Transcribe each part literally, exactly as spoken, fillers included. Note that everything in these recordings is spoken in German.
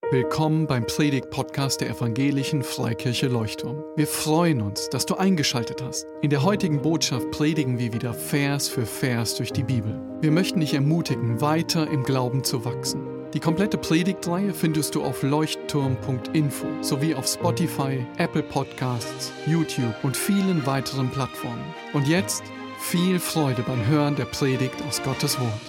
Willkommen beim Predigt-Podcast der Evangelischen Freikirche Leuchtturm. Wir freuen uns, dass du eingeschaltet hast. In der heutigen Botschaft predigen wir wieder Vers für Vers durch die Bibel. Wir möchten dich ermutigen, weiter im Glauben zu wachsen. Die komplette Predigtreihe findest du auf leuchtturm punkt info sowie auf Spotify, Apple Podcasts, YouTube und vielen weiteren Plattformen. Und jetzt viel Freude beim Hören der Predigt aus Gottes Wort.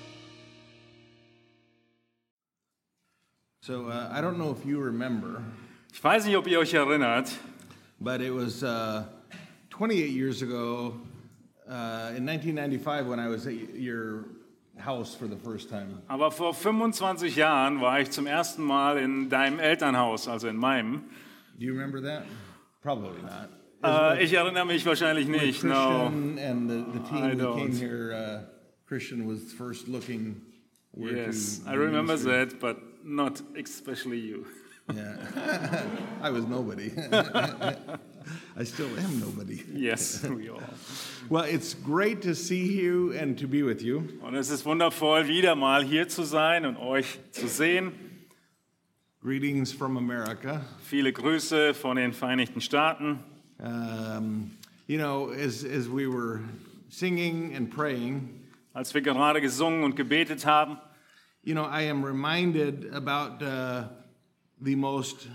So uh, I don't know if you remember, Ich weiß nicht, ob ihr euch erinnert, but it was uh, twenty-eight years ago, uh, in nineteen ninety-five, when I was at your house for the first time. aber vor fünfundzwanzig Jahren war ich zum ersten Mal in deinem Elternhaus, also in meinem. Do you remember that? Probably not. Äh, ich erinnere mich wahrscheinlich nicht. No, Christian and the, the team I that don't. came here, uh, Christian was first looking where yes, to I remember minister. that, but not especially you. Yeah, I was nobody. I still am nobody. Yes, we all. Well, it's great to see you and to be with you. Und es ist wundervoll, wieder mal hier zu sein und euch zu sehen. Greetings from America. Viele Grüße von den Vereinigten Staaten. Um, you know, as as we were singing and praying, Als wir gerade gesungen und gebetet haben, you know, I am reminded about uh, the most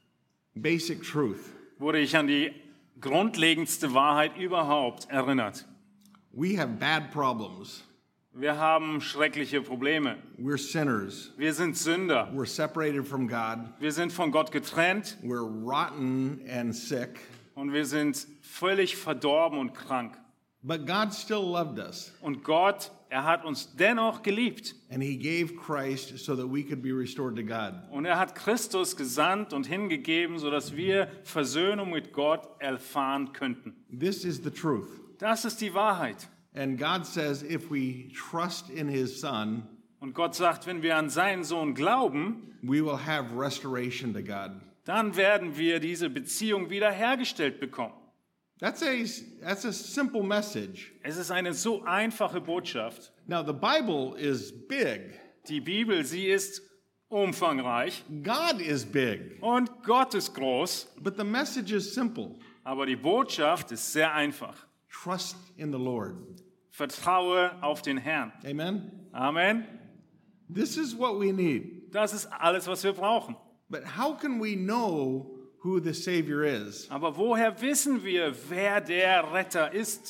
basic truth. wurde ich an die grundlegendste Wahrheit überhaupt erinnert. We have bad problems. Wir haben schreckliche Probleme. We're sinners. Wir sind Sünder. We're separated from God. Wir sind von Gott getrennt We're rotten and sick. und wir sind völlig verdorben und krank. But God still loved us, Und Gott, er hat uns dennoch geliebt. and He gave Christ so that we could be restored to God. Und er hat Christus gesandt und hingegeben, sodass wir Versöhnung mit Gott erfahren könnten. This is the truth. Das ist die Wahrheit. And God says if we trust in His Son, Und Gott sagt, wenn wir an seinen Sohn glauben, we will have restoration to God. dann werden wir diese Beziehung wiederhergestellt bekommen. That's a, that's a simple message. Es ist eine so einfache Botschaft. Now, the Bible is big. Die Bibel, sie ist umfangreich God is big. und Gott ist groß, But the message is simple. aber die Botschaft ist sehr einfach. Trust in the Lord. Vertraue auf den Herrn. Amen? Amen. This is what we need. Das ist alles, was wir brauchen. But how can we know who the Savior is? Aber woher wissen wir, wer der Retter ist?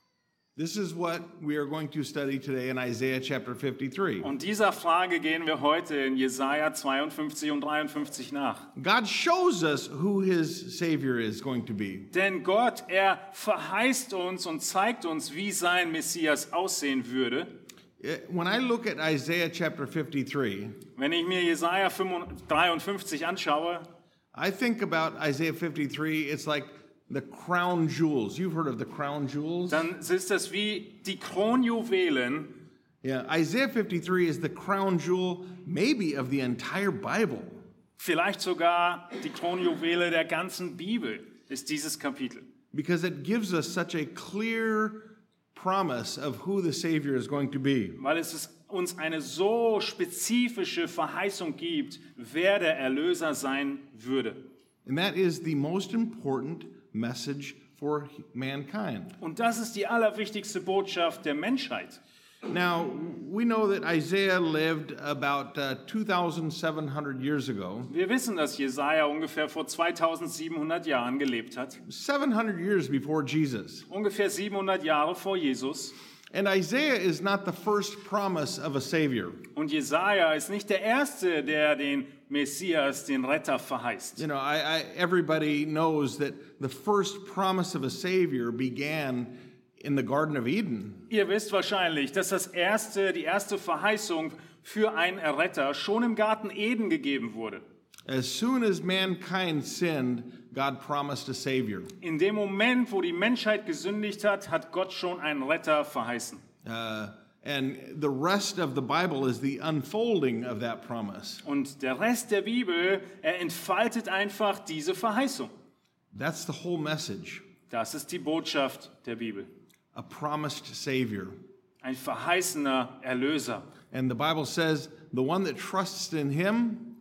This is what we are going to study today in Isaiah chapter fifty-three. Und dieser Frage gehen wir heute in Jesaja zweiundfünfzig und dreiundfünfzig nach. God shows us who His Savior is going to be. Denn Gott, er verheißt uns und zeigt uns, wie sein Messias aussehen würde. When I look at Isaiah chapter fifty-three, Wenn ich mir Jesaja dreiundfünfzig anschaue, I think about Isaiah fifty-three, it's like the crown jewels. You've heard of the crown jewels? dann ist das wie die Kronjuwelen. Yeah, Isaiah fifty-three is the crown jewel maybe of the entire Bible. Vielleicht sogar die Kronjuwele der ganzen Bibel ist dieses Kapitel. Because it gives us such a clear promise of who the Savior is going to be. Weil es ist- uns eine so spezifische Verheißung gibt, wer der Erlöser sein würde. And that is the most important message for mankind. Und das ist die allerwichtigste Botschaft der Menschheit. Now, we know that Isaiah lived about uh, two thousand seven hundred years ago, Wir wissen, dass Jesaja ungefähr vor zweitausendsiebenhundert Jahren gelebt hat. seven hundred years before Jesus. Ungefähr siebenhundert Jahre vor Jesus. And Isaiah is not the first promise of a Savior. Und Jesaja ist nicht der Erste, der den Messias, den Retter verheißt. You know, I, I, everybody knows that the first promise of a Savior began in the Garden of Eden. Ihr wisst wahrscheinlich, dass das erste, die erste Verheißung für einen Erretter schon im Garten Eden gegeben wurde. As soon as mankind sinned, God promised a Savior. In dem Moment, wo die Menschheit gesündigt hat, hat Gott schon einen Retter verheißen. Uh, and the rest of the Bible is the unfolding of that promise. Und der Rest der Bibel, er entfaltet einfach diese Verheißung. That's the whole message. Das ist die Botschaft der Bibel. A promised Savior. Ein verheißener Erlöser. And the Bible says, the one that trusts in Him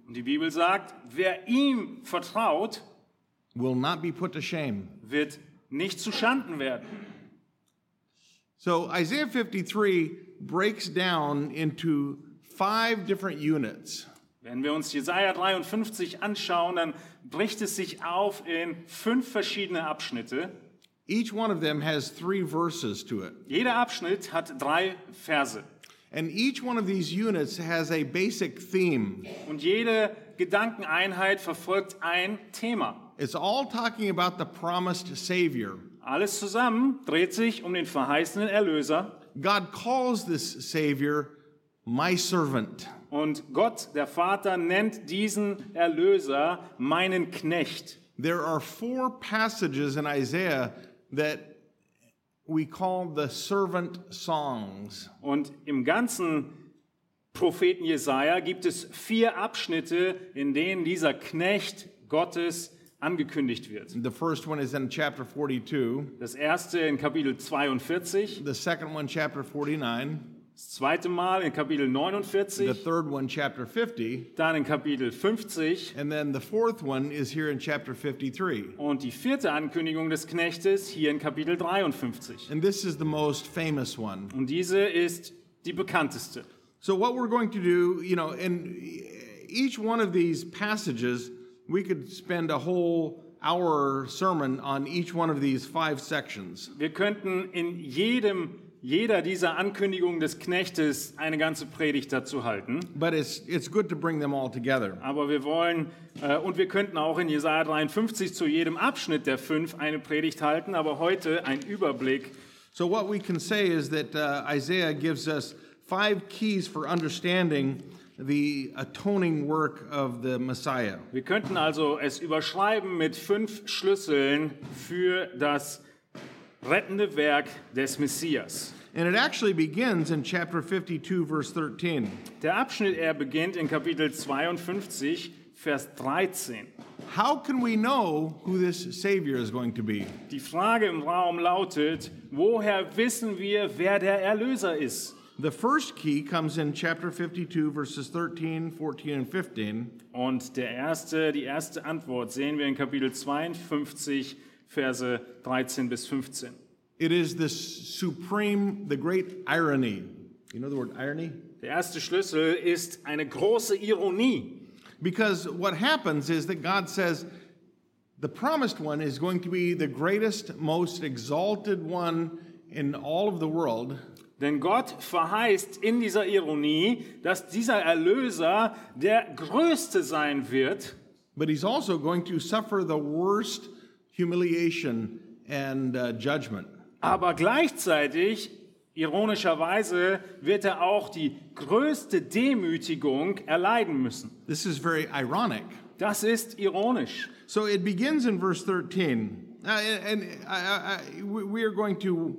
Und die Bibel sagt, wer ihm vertraut, will not be put to shame. wird nicht zu Schanden werden. So Isaiah fifty-three breaks down into five different units. Wenn wir uns Jesaja dreiundfünfzig anschauen, dann bricht es sich auf in fünf verschiedene Abschnitte. Each one of them has three verses to it. Jeder Abschnitt hat drei Verse. And each one of these units has a basic theme. Und jede Gedankeneinheit verfolgt ein Thema. It's all talking about the promised Savior. Alles zusammen dreht sich um den verheißenen Erlöser. God calls this Savior my servant. Und Gott, der Vater, nennt diesen Erlöser meinen Knecht. There are four passages in Isaiah that we call the servant songs. Und im ganzen Propheten Jesaja gibt es vier Abschnitte, in denen dieser Knecht Gottes angekündigt wird. The first one is in chapter forty-two. Das erste in Kapitel zweiundvierzig, The second one, chapter forty-nine. das zweite Mal in Kapitel The neunundvierzig, third one, chapter fifty. dann in Kapitel fünfzig And then the fourth one is here in chapter fifty-three. und die vierte Ankündigung des Knechtes hier in Kapitel dreiundfünfzig. And this is the most famous one. Und diese ist die bekannteste. So what we're going to do, you know, in each one of these passages, we could spend a whole hour sermon on each one of these five sections. Wir könnten in jedem, jeder dieser Ankündigungen des Knechtes eine ganze Predigt dazu halten. But it's it's good to bring them all together. Aber wir wollen, äh, und wir könnten auch in Jesaja dreiundfünfzig zu jedem Abschnitt der fünf eine Predigt halten, aber heute ein Überblick. So what we can say is that uh, Isaiah gives us five keys for understanding the atoning work of the Messiah. Wir könnten also es überschreiben mit fünf Schlüsseln für das rettende Werk des Messias. And it actually begins in chapter fifty-two, verse thirteen. Der Abschnitt, er beginnt in Kapitel zweiundfünfzig, Vers dreizehn. How can we know who this Savior is going to be? Die Frage im Raum lautet, woher wissen wir, wer der Erlöser ist? The first key comes in chapter fifty-two, verses thirteen, fourteen, and fifteen. Und der erste, die erste Antwort sehen wir in Kapitel zweiundfünfzig, Verse dreizehn bis fünfzehn. It is this supreme, the great irony. You know the word irony? Der erste Schlüssel ist eine große Ironie. Because what happens is that God says, the promised one is going to be the greatest, most exalted one in all of the world. Denn Gott verheißt in dieser Ironie, dass dieser Erlöser der Größte sein wird. But he's also going to suffer the worst humiliation and uh, judgment. Aber gleichzeitig, ironischerweise, wird er auch die größte Demütigung erleiden müssen. This is very ironic. Das ist ironisch. So it begins in verse thirteen. Uh, and I, I, we are going to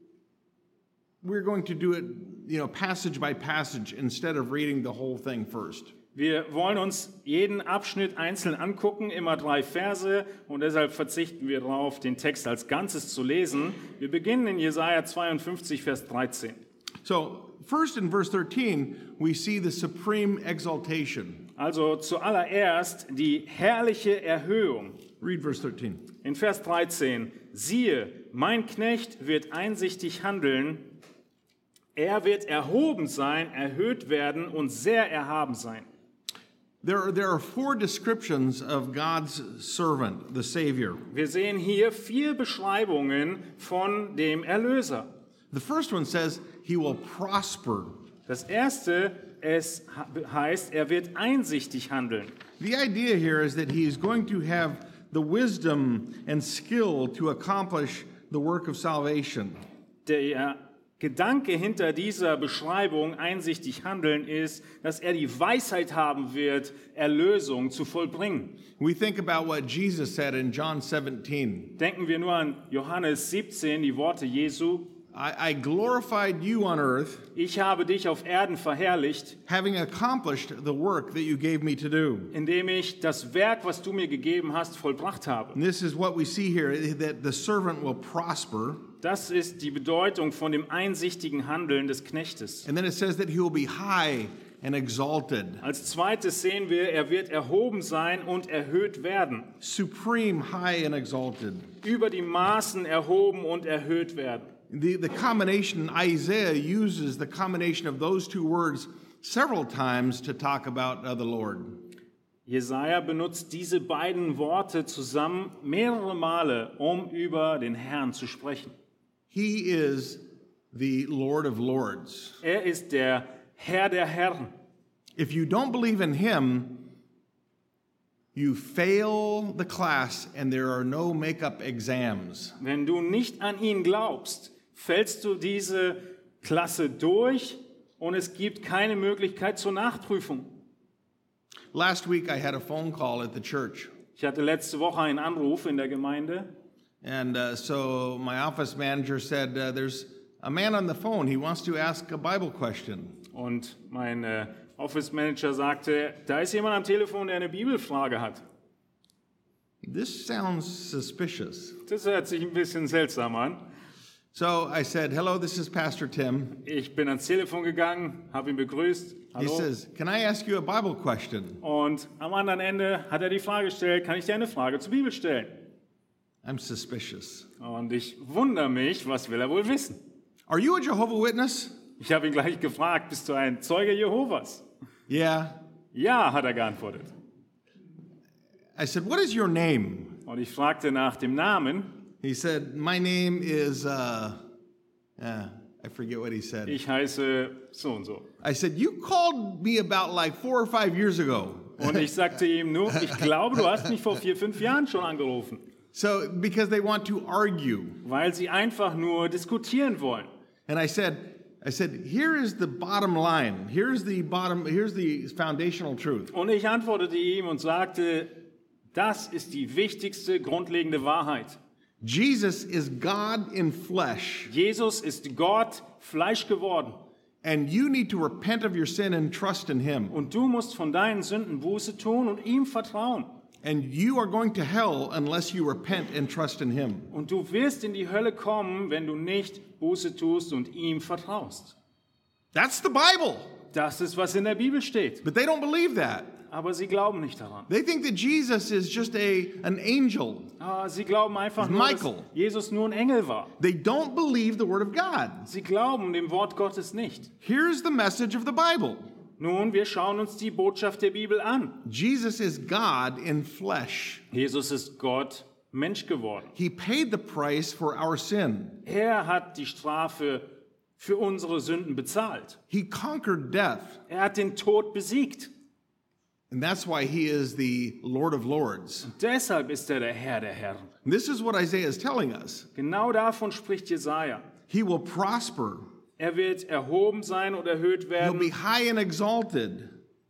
we're going to do it, you know, passage by passage instead of reading the whole thing first. Wir wollen uns jeden Abschnitt einzeln angucken, immer drei Verse, und deshalb verzichten wir darauf, den Text als Ganzes zu lesen. Wir beginnen in Jesaja zweiundfünfzig, Vers dreizehn. So, first in verse thirteen, we see the supreme exaltation. Also zuallererst die herrliche Erhöhung. Read verse thirteen. In Vers dreizehn, siehe, mein Knecht wird einsichtig handeln, er wird erhoben sein, erhöht werden und sehr erhaben sein. There are, there are four descriptions of God's servant, the Savior. Wir sehen hier vier Beschreibungen von dem Erlöser. The first one says he will prosper. Das erste, es heißt, er wird einsichtig handeln. The idea here is that he is going to have the wisdom and skill to accomplish the work of salvation. Der Gedanke hinter dieser Beschreibung, einsichtig handeln, ist, dass er die Weisheit haben wird, Erlösung zu vollbringen. We think about what Jesus said in John seventeen. Denken wir nur an Johannes siebzehn, die Worte Jesu. I, I glorified you on earth, Ich habe dich auf Erden verherrlicht, having accomplished the work that you gave me to do. indem ich das Werk, was du mir gegeben hast, vollbracht habe. And this is what we see here, that the servant will prosper. Das ist die Bedeutung von dem einsichtigen Handeln des Knechtes. And then it says that he will be high and exalted. Als zweites sehen wir, er wird erhoben sein und erhöht werden. Supreme, high, and exalted. Über die Maßen erhoben und erhöht werden. The, the combination, Isaiah uses the combination of those two words several times to talk about uh, the Lord. Jesaja benutzt diese beiden Worte zusammen mehrere Male, um über den Herrn zu sprechen. He is the Lord of Lords. Er ist der Herr der Herren. If you don't believe in him, you fail the class and there are no make-up exams. Wenn du nicht an ihn glaubst, fällst du diese Klasse durch und es gibt keine Möglichkeit zur Nachprüfung. Last week I had a phone call at the church. Ich hatte letzte Woche einen Anruf in der Gemeinde. And uh, so my office manager said, uh, there's a man on the phone. He wants to ask a Bible question. Und mein äh, Office Manager sagte, da ist jemand am Telefon, der eine Bibelfrage hat. This sounds suspicious. Das hört sich ein bisschen seltsam an. So I said, hello, this is Pastor Tim. Ich bin ans Telefon gegangen, habe ihn begrüßt. He Hallo. says, can I ask you a Bible question? Und am anderen Ende hat er die Frage gestellt, kann ich dir eine Frage zur Bibel stellen? I'm suspicious. Und ich wundere mich, was will er wohl wissen? Are you a Jehovah's Witness? Ich habe ihn gleich gefragt, bist du ein Zeuge Jehovas? Yeah. Ja, hat er geantwortet. I said, what is your name? Und ich fragte nach dem Namen. He said, my name is, uh, uh, I forget what he said. Ich heiße so und so. I said, you called me about like four or five years ago. Und ich sagte ihm nur, ich glaube, du hast mich vor vier, fünf Jahren schon angerufen. So, because they want to argue. Weil sie einfach nur diskutieren wollen. And I said, I said, here is the bottom line. Here's the bottom, here's the foundational truth. Und ich antwortete ihm und sagte, das ist die wichtigste, grundlegende Wahrheit. Jesus is God in flesh. Jesus ist Gott, Fleisch geworden. And you need to repent of your sin and trust in him. Und du musst von deinen Sünden Buße tun und ihm vertrauen. And you are going to hell unless you repent and trust in him. Und du wirst in die Hölle kommen, wenn du nicht Buße tust und ihm vertraust. That's the Bible. Das ist, was in der Bibel steht. But they don't believe that. Aber sie glauben nicht daran. They think that Jesus is just a, an angel. Ah, sie glauben einfach It's nur, dass Michael. Jesus nur ein Engel war. They don't believe the word of God. Sie glauben dem Wort Gottes nicht. Here's the message of the Bible. Nun, wir schauen uns die Botschaft der Bibel an. Jesus is God in flesh. Jesus ist Gott, Mensch geworden. He paid the price for our sin. Er hat die Strafe für unsere Sünden bezahlt. He conquered death. Er hat den Tod besiegt. And that's why he is the Lord of Lords. Deshalb ist er der Herr der Herren. And this is what Isaiah is telling us. Genau davon spricht Jesaja. He will prosper. Er wird erhoben sein und erhöht He'll werden. be high and exalted.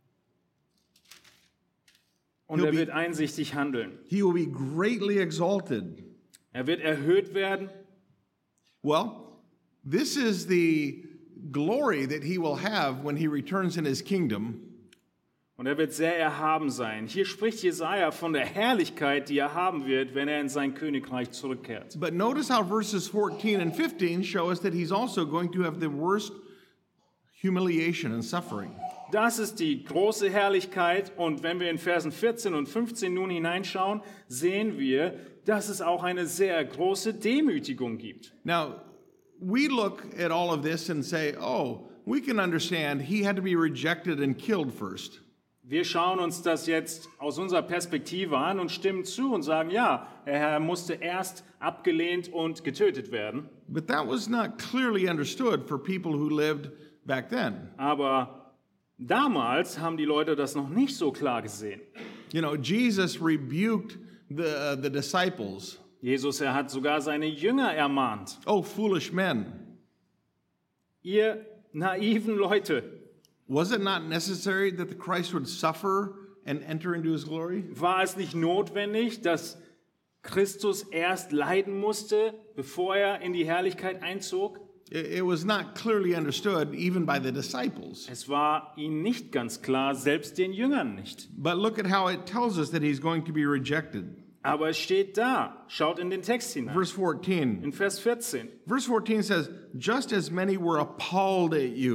Und he'll er be- wird einsichtig handeln. He will be greatly exalted. Er wird erhöht werden. Well, this is the glory that he will have when he returns in his kingdom. Und er wird sehr erhaben sein. Hier spricht Jesaja von der Herrlichkeit, die er haben wird, wenn er in sein Königreich zurückkehrt. But notice how verses fourteen and fifteen show us that he's also going to have the worst humiliation and suffering. Das ist die große Herrlichkeit. Und wenn wir in Versen vierzehn und fünfzehn nun hineinschauen, sehen wir, dass es auch eine sehr große Demütigung gibt. Now, we look at all of this and say, oh, we can understand he had to be rejected and killed first. Wir schauen uns das jetzt aus unserer Perspektive an und stimmen zu und sagen, ja, er musste erst abgelehnt und getötet werden. But that was not clearly understood for people who lived back then. Aber damals haben die Leute das noch nicht so klar gesehen. You know, Jesus rebuked the, uh, the disciples. Jesus, er hat sogar seine Jünger ermahnt. Oh, foolish men. Ihr naiven Leute, Was it not necessary that the Christ would suffer and enter into his glory? war es nicht notwendig, dass Christus erst leiden musste, bevor er in die Herrlichkeit einzog? It, it was not clearly understood even by the disciples. Es war ihnen nicht ganz klar, selbst den Jüngern nicht. But look at how it tells us that he's going to be rejected. Aber es steht da. Schaut in den Text hinein. Verse fourteen. In Vers vierzehn. Verse fourteen says, just as many were appalled at you.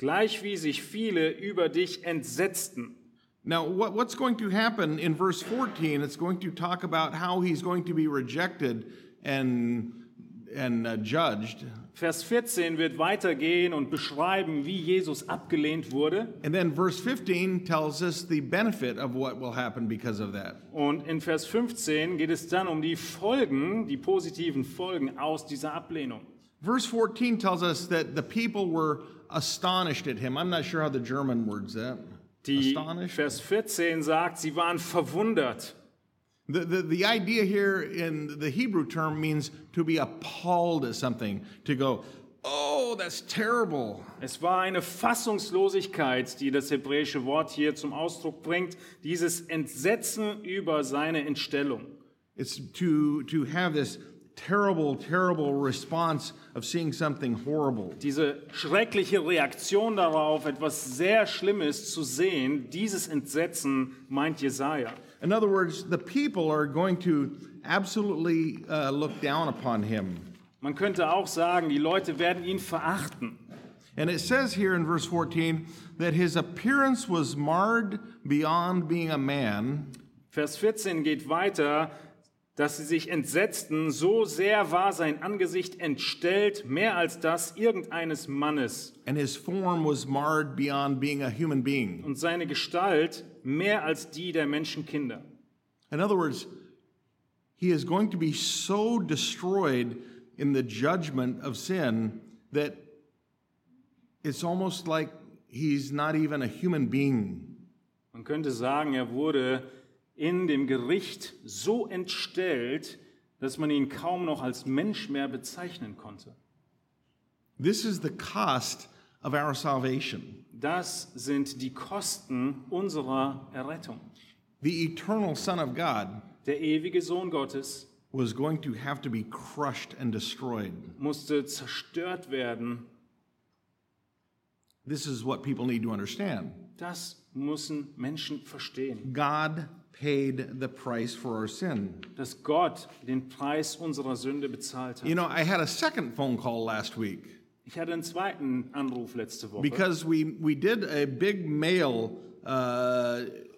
gleich wie sich viele über dich entsetzten. Now, what, what's going to happen in verse fourteen? It's going to talk about how he's going to be rejected and, and uh, judged. Vers vierzehn wird weitergehen und beschreiben, wie Jesus abgelehnt wurde. And then verse fifteen tells us the benefit of what will happen because of that. Und in Vers fünfzehn geht es dann um die Folgen, die positiven Folgen aus dieser Ablehnung. Verse fourteen tells us that the people were astonished at him. I'm not sure how the German word's that. Die Astonished. Vers vierzehn sagt, sie waren verwundert. The, the, the idea here in the Hebrew term means to be appalled at something, to go, oh, that's terrible. Es war eine Fassungslosigkeit, die das hebräische Wort hier zum Ausdruck bringt, dieses Entsetzen über seine Entstellung. It's to, to have this terrible, terrible response of seeing something horrible. Diese schreckliche Reaktion darauf, etwas sehr Schlimmes zu sehen, dieses Entsetzen meint Jesaja. In other words, the people are going to absolutely uh, look down upon him. Man könnte auch sagen, die Leute werden ihn verachten. And it says here in verse fourteen that his appearance was marred beyond being a man. Vers vierzehn geht weiter, dass sie sich entsetzten, so sehr war sein Angesicht entstellt, mehr als das irgendeines Mannes. And his form was marred beyond being a human being. Und seine Gestalt mehr als die der Menschenkinder. In other words, he is going to be so destroyed in the judgment of sin that it's almost like he's not even a human being. Man könnte sagen, er wurde in dem Gericht so entstellt, dass man ihn kaum noch als Mensch mehr bezeichnen konnte. This is the cost of our salvation. Das sind die Kosten unserer Errettung. The eternal Son of God Der ewige Sohn Gottes was going to have to be crushed and destroyed. musste zerstört werden. This is what people need to understand. Das müssen Menschen verstehen, God paid the price for our sin. dass Gott den Preis unserer Sünde bezahlt You hat. know, I had a second phone call last week Ich hatte einen zweiten Anruf letzte Woche. because we, we did a big mail uh,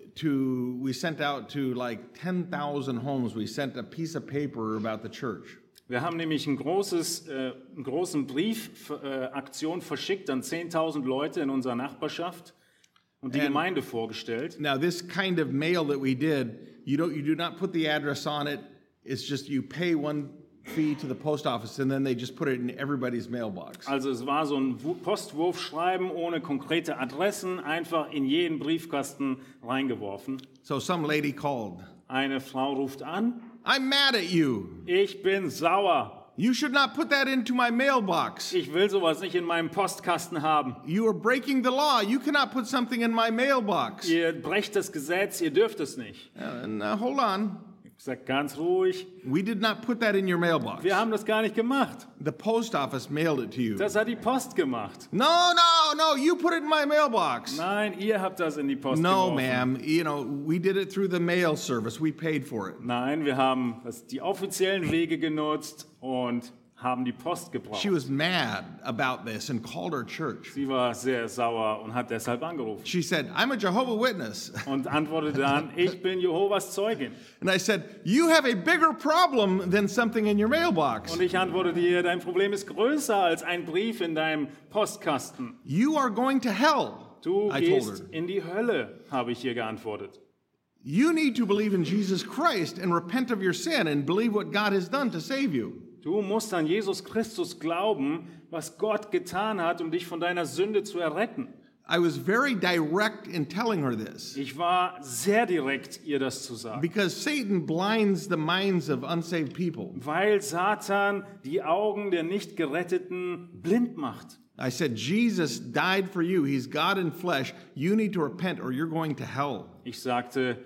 to, we sent out to like ten thousand homes. We sent a piece of paper about the church. Wir haben nämlich ein großes, äh, einen großen Briefaktion äh, verschickt an zehntausend Leute in unserer Nachbarschaft und die And- Gemeinde vorgestellt. Now, this kind of mail that we did, you don't, you do not put the address on it. It's just you pay one fee to the post office and then they just put it in everybody's mailbox. Also es war so ein Wu- Postwurfschreiben ohne konkrete Adressen, einfach in jeden Briefkasten reingeworfen. So some lady called. Eine Frau ruft an, I'm mad at you. ich bin sauer. You should not put that into my mailbox. Ich will sowas nicht in meinem Postkasten haben. You are breaking the law. You cannot put something in my mailbox. Ihr brecht das Gesetz, ihr dürft es nicht. Uh, now, hold on. Ich sag ganz ruhig, We did not put that in your mailbox. wir haben das gar nicht gemacht. The post office mailed it to you. Das hat die Post gemacht. No, no, no. You put it in my mailbox. Nein, ihr habt das in die Post No, geworfen. ma'am. You know, we did it through the mail service. We paid for it. Nein, wir haben das, die offiziellen Wege genutzt und haben die Post gebraucht. She was mad about this and called our church. Sie war sehr sauer und hat deshalb angerufen She said, I'm a Jehovah Witness. und antwortete dann, ich bin Jehovas Zeugin. And I said, you have a bigger problem than something in your mailbox. Und ich antwortete ihr, dein Problem ist größer als ein Brief in deinem Postkasten. You are going to hell, Du I told gehst her. in die Hölle, habe ich ihr geantwortet. You need to believe in Jesus Christ and repent of your sin and believe what God has done to save you. Du musst an Jesus Christus glauben, was Gott getan hat, um dich von deiner Sünde zu erretten. I was very direct in telling her this Ich war sehr direkt, ihr das zu sagen. because Satan blinds the minds of unsaved people. Weil Satan die Augen der nicht Geretteten blind macht. I said, Jesus died for you. He's God in flesh. You need to repent or you're going to hell. Ich sagte,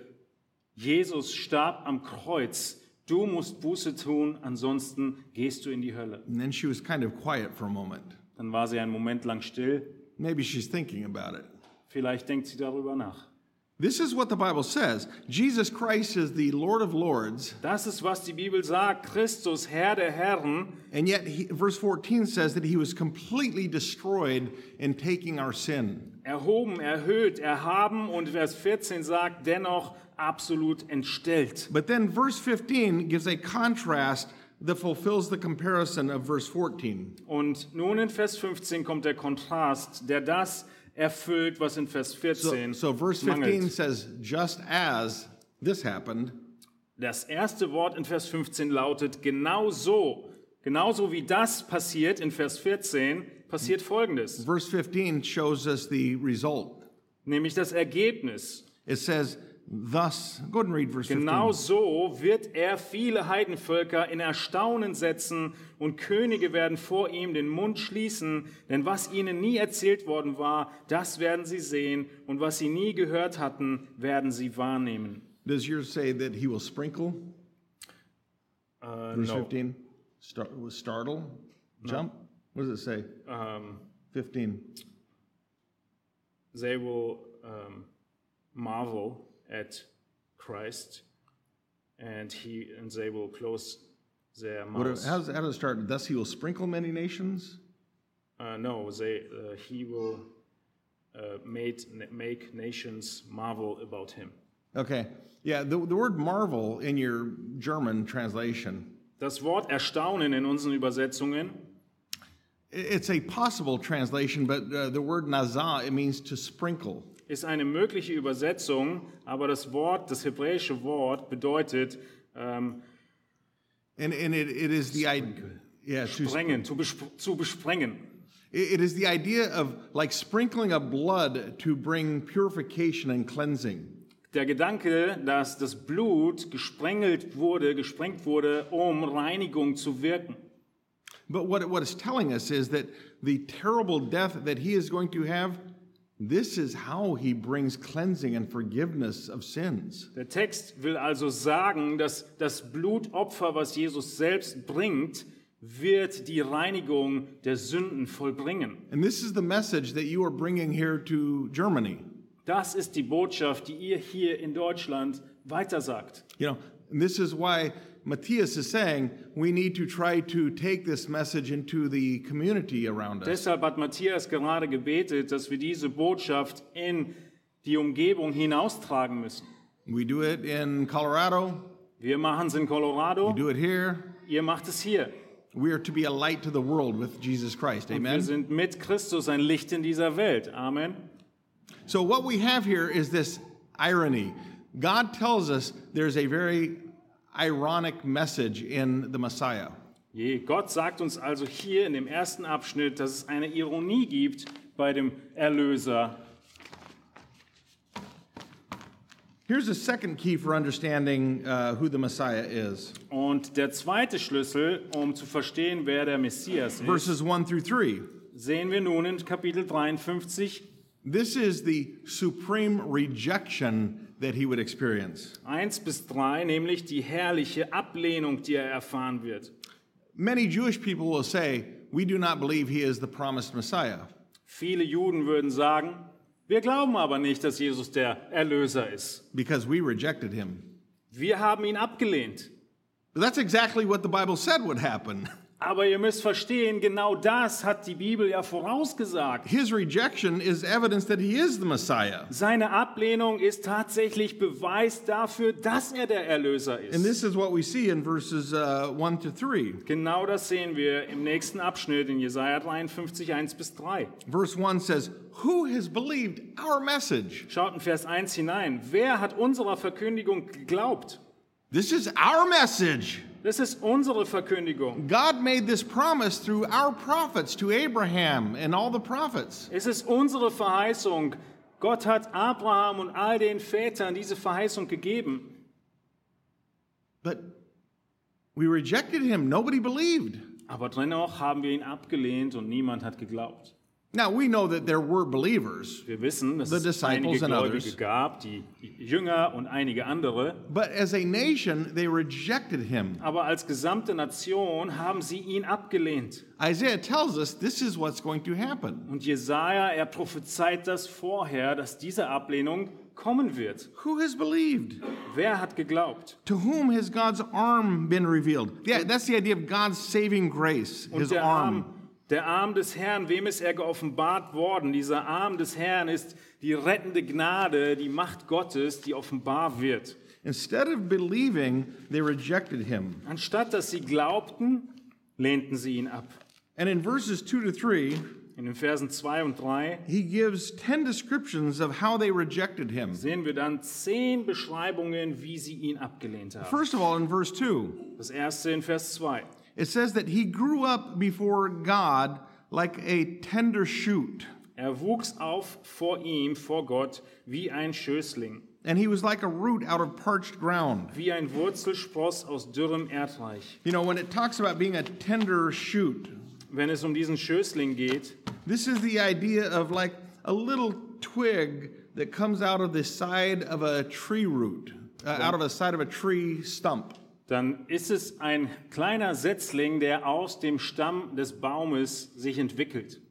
Jesus starb am Kreuz. Du musst Buße tun, ansonsten gehst du in die Hölle. And then she was kind of quiet for a moment. Dann war sie einen Moment lang still. Maybe she's thinking about it. Vielleicht denkt sie darüber nach. This is what the Bible says. Jesus Christ is the Lord of Lords, Das ist, was die Bibel sagt. Christus, Herr der Herren. and yet he, verse fourteen says that he was completely destroyed in taking our sin. Erhoben, erhöht, erhaben. Und Vers vierzehn sagt, dennoch absolut entstellt. But then verse fifteen gives a contrast that fulfills the comparison of verse fourteen. Und nun in Vers fünfzehn kommt der Kontrast, der das erfüllt, was in Vers So, vierzehn so verse fifteen mangelt. says, just as this happened, Das erste Wort in Vers fünfzehn lautet, genau so, genauso wie das passiert in Vers vierzehn, passiert Folgendes, verse fifteen shows us the result. nämlich das Ergebnis. It says, thus, go ahead and read verse Genau fifteen. so wird er viele Heidenvölker in Erstaunen setzen und Könige werden vor ihm den Mund schließen, denn was ihnen nie erzählt worden war, das werden sie sehen und was sie nie gehört hatten, werden sie wahrnehmen. Does yours say that he will sprinkle? Uh, Verse no. fifteen? Start, was startle? Jump? What does it say? Um, fifteen. they will um, marvel at Christ, and he and they will close their What, mouths. how's, how does it start? Thus he will sprinkle many nations? Uh, no, they uh, he will uh, made, make nations marvel about him. Okay. Yeah, the, the word marvel in your German translation, Das Wort Erstaunen in unseren Übersetzungen, it's a possible translation, but uh, the word nazah, it means to sprinkle. ist eine mögliche Übersetzung, aber das Wort, das hebräische Wort bedeutet ähm, And, and it, it is the idea, yeah, to, sprengen, zu, besp- zu besprengen. it it is the idea of like sprinkling of blood to bring purification and cleansing. Der Gedanke, dass das Blut gesprengelt wurde, gesprengt wurde, um Reinigung zu wirken. But what, it- what it's telling us is that the terrible death that he is going to have, this is how he brings cleansing and forgiveness of sins. Der Text will also sagen, dass das Blutopfer, was Jesus selbst bringt, wird die Reinigung der Sünden vollbringen. And this is the message that you are bringing here to Germany. Das ist die Botschaft, die ihr hier in Deutschland weitersagt. You know, and this is why Matthias is saying we need to try to take this message into the community around us. Deshalb hat Matthias gerade gebetet, dass wir diese Botschaft in die Umgebung hinaustragen müssen. We do it in Colorado, Wir machen es in Colorado, we do it here. ihr macht es hier. We are to be a light to the world with Jesus Christ. Und wir Amen. sind mit Christus ein Licht in dieser Welt. Amen. So what we have here is this irony. God tells us there's a very ironic message in the Messiah. Je, Gott sagt uns also hier in dem ersten Abschnitt, dass es eine Ironie gibt bei dem Erlöser. Here's a second key for understanding uh, who the Messiah is. Und der zweite Schlüssel, um zu verstehen, wer der Messias ist, Verses one through three. sehen wir nun in Kapitel dreiundfünfzig, This is the supreme rejection that he would experience. eins bis drei, nämlich die herrliche Ablehnung, die er erfahren wird. Many Jewish people will say, we do not believe he is the promised Messiah. Viele Juden würden sagen, wir glauben aber nicht, dass Jesus der Erlöser ist. Because we rejected him. Wir haben ihn abgelehnt. But that's exactly what the Bible said would happen. Aber ihr müsst verstehen, genau das hat die Bibel ja vorausgesagt. His rejection is evidence that he is the Messiah. Seine Ablehnung ist tatsächlich Beweis dafür, dass er der Erlöser And ist. this is what we see in verses uh, one to three. Genau das sehen wir im nächsten Abschnitt in Jesaja dreiundfünfzig, eins bis drei. Verse one says, who has believed our message? Schaut in Vers eins hinein. Wer hat unserer Verkündigung geglaubt? This is our message. Das ist unsere Verkündigung. God made this promise through our prophets to Abraham and all the prophets. Es ist unsere Verheißung. Gott hat Abraham und all den Vätern diese Verheißung gegeben. But we rejected him. Nobody believed. Aber dennoch haben wir ihn abgelehnt und niemand hat geglaubt. Now, we know that there were believers, Wir wissen, dass The es disciples einige and Gläubige others. gab, die Jünger und einige andere. but as a nation, they rejected him. Aber als gesamte Nation haben sie ihn abgelehnt. Isaiah tells us this is what's going to happen. Und Jesaja, er prophezeit das vorher, dass diese Ablehnung kommen wird. Who has believed? Wer hat geglaubt? To whom has God's arm been revealed? Yeah, that's the idea of God's saving grace, Und his der arm. Arm, der Arm des Herrn, wem ist er geoffenbart worden? Dieser Arm des Herrn ist die rettende Gnade, die Macht Gottes, die offenbar wird. Instead of believing, they rejected him. Anstatt dass sie glaubten, lehnten sie ihn ab. And in verses two to three, In den Versen zwei und drei he gives ten descriptions of how they rejected him. sehen wir dann zehn Beschreibungen, wie sie ihn abgelehnt haben. First of all, in verse two, Das erste in Vers zwei. it says that he grew up before God like a tender shoot, Er wuchs auf vor ihm, vor Gott, wie ein Schößling, and he was like a root out of parched ground. wie ein Wurzelspross aus dürrem Erdreich. You know, when it talks about being a tender shoot, Wenn es um diesen Schößling geht, this is the idea of like a little twig that comes out of the side of a tree root, uh, out of the side of a tree stump. dann ist es ein kleiner Setzling, der aus dem Stamm des Baumes sich entwickelt.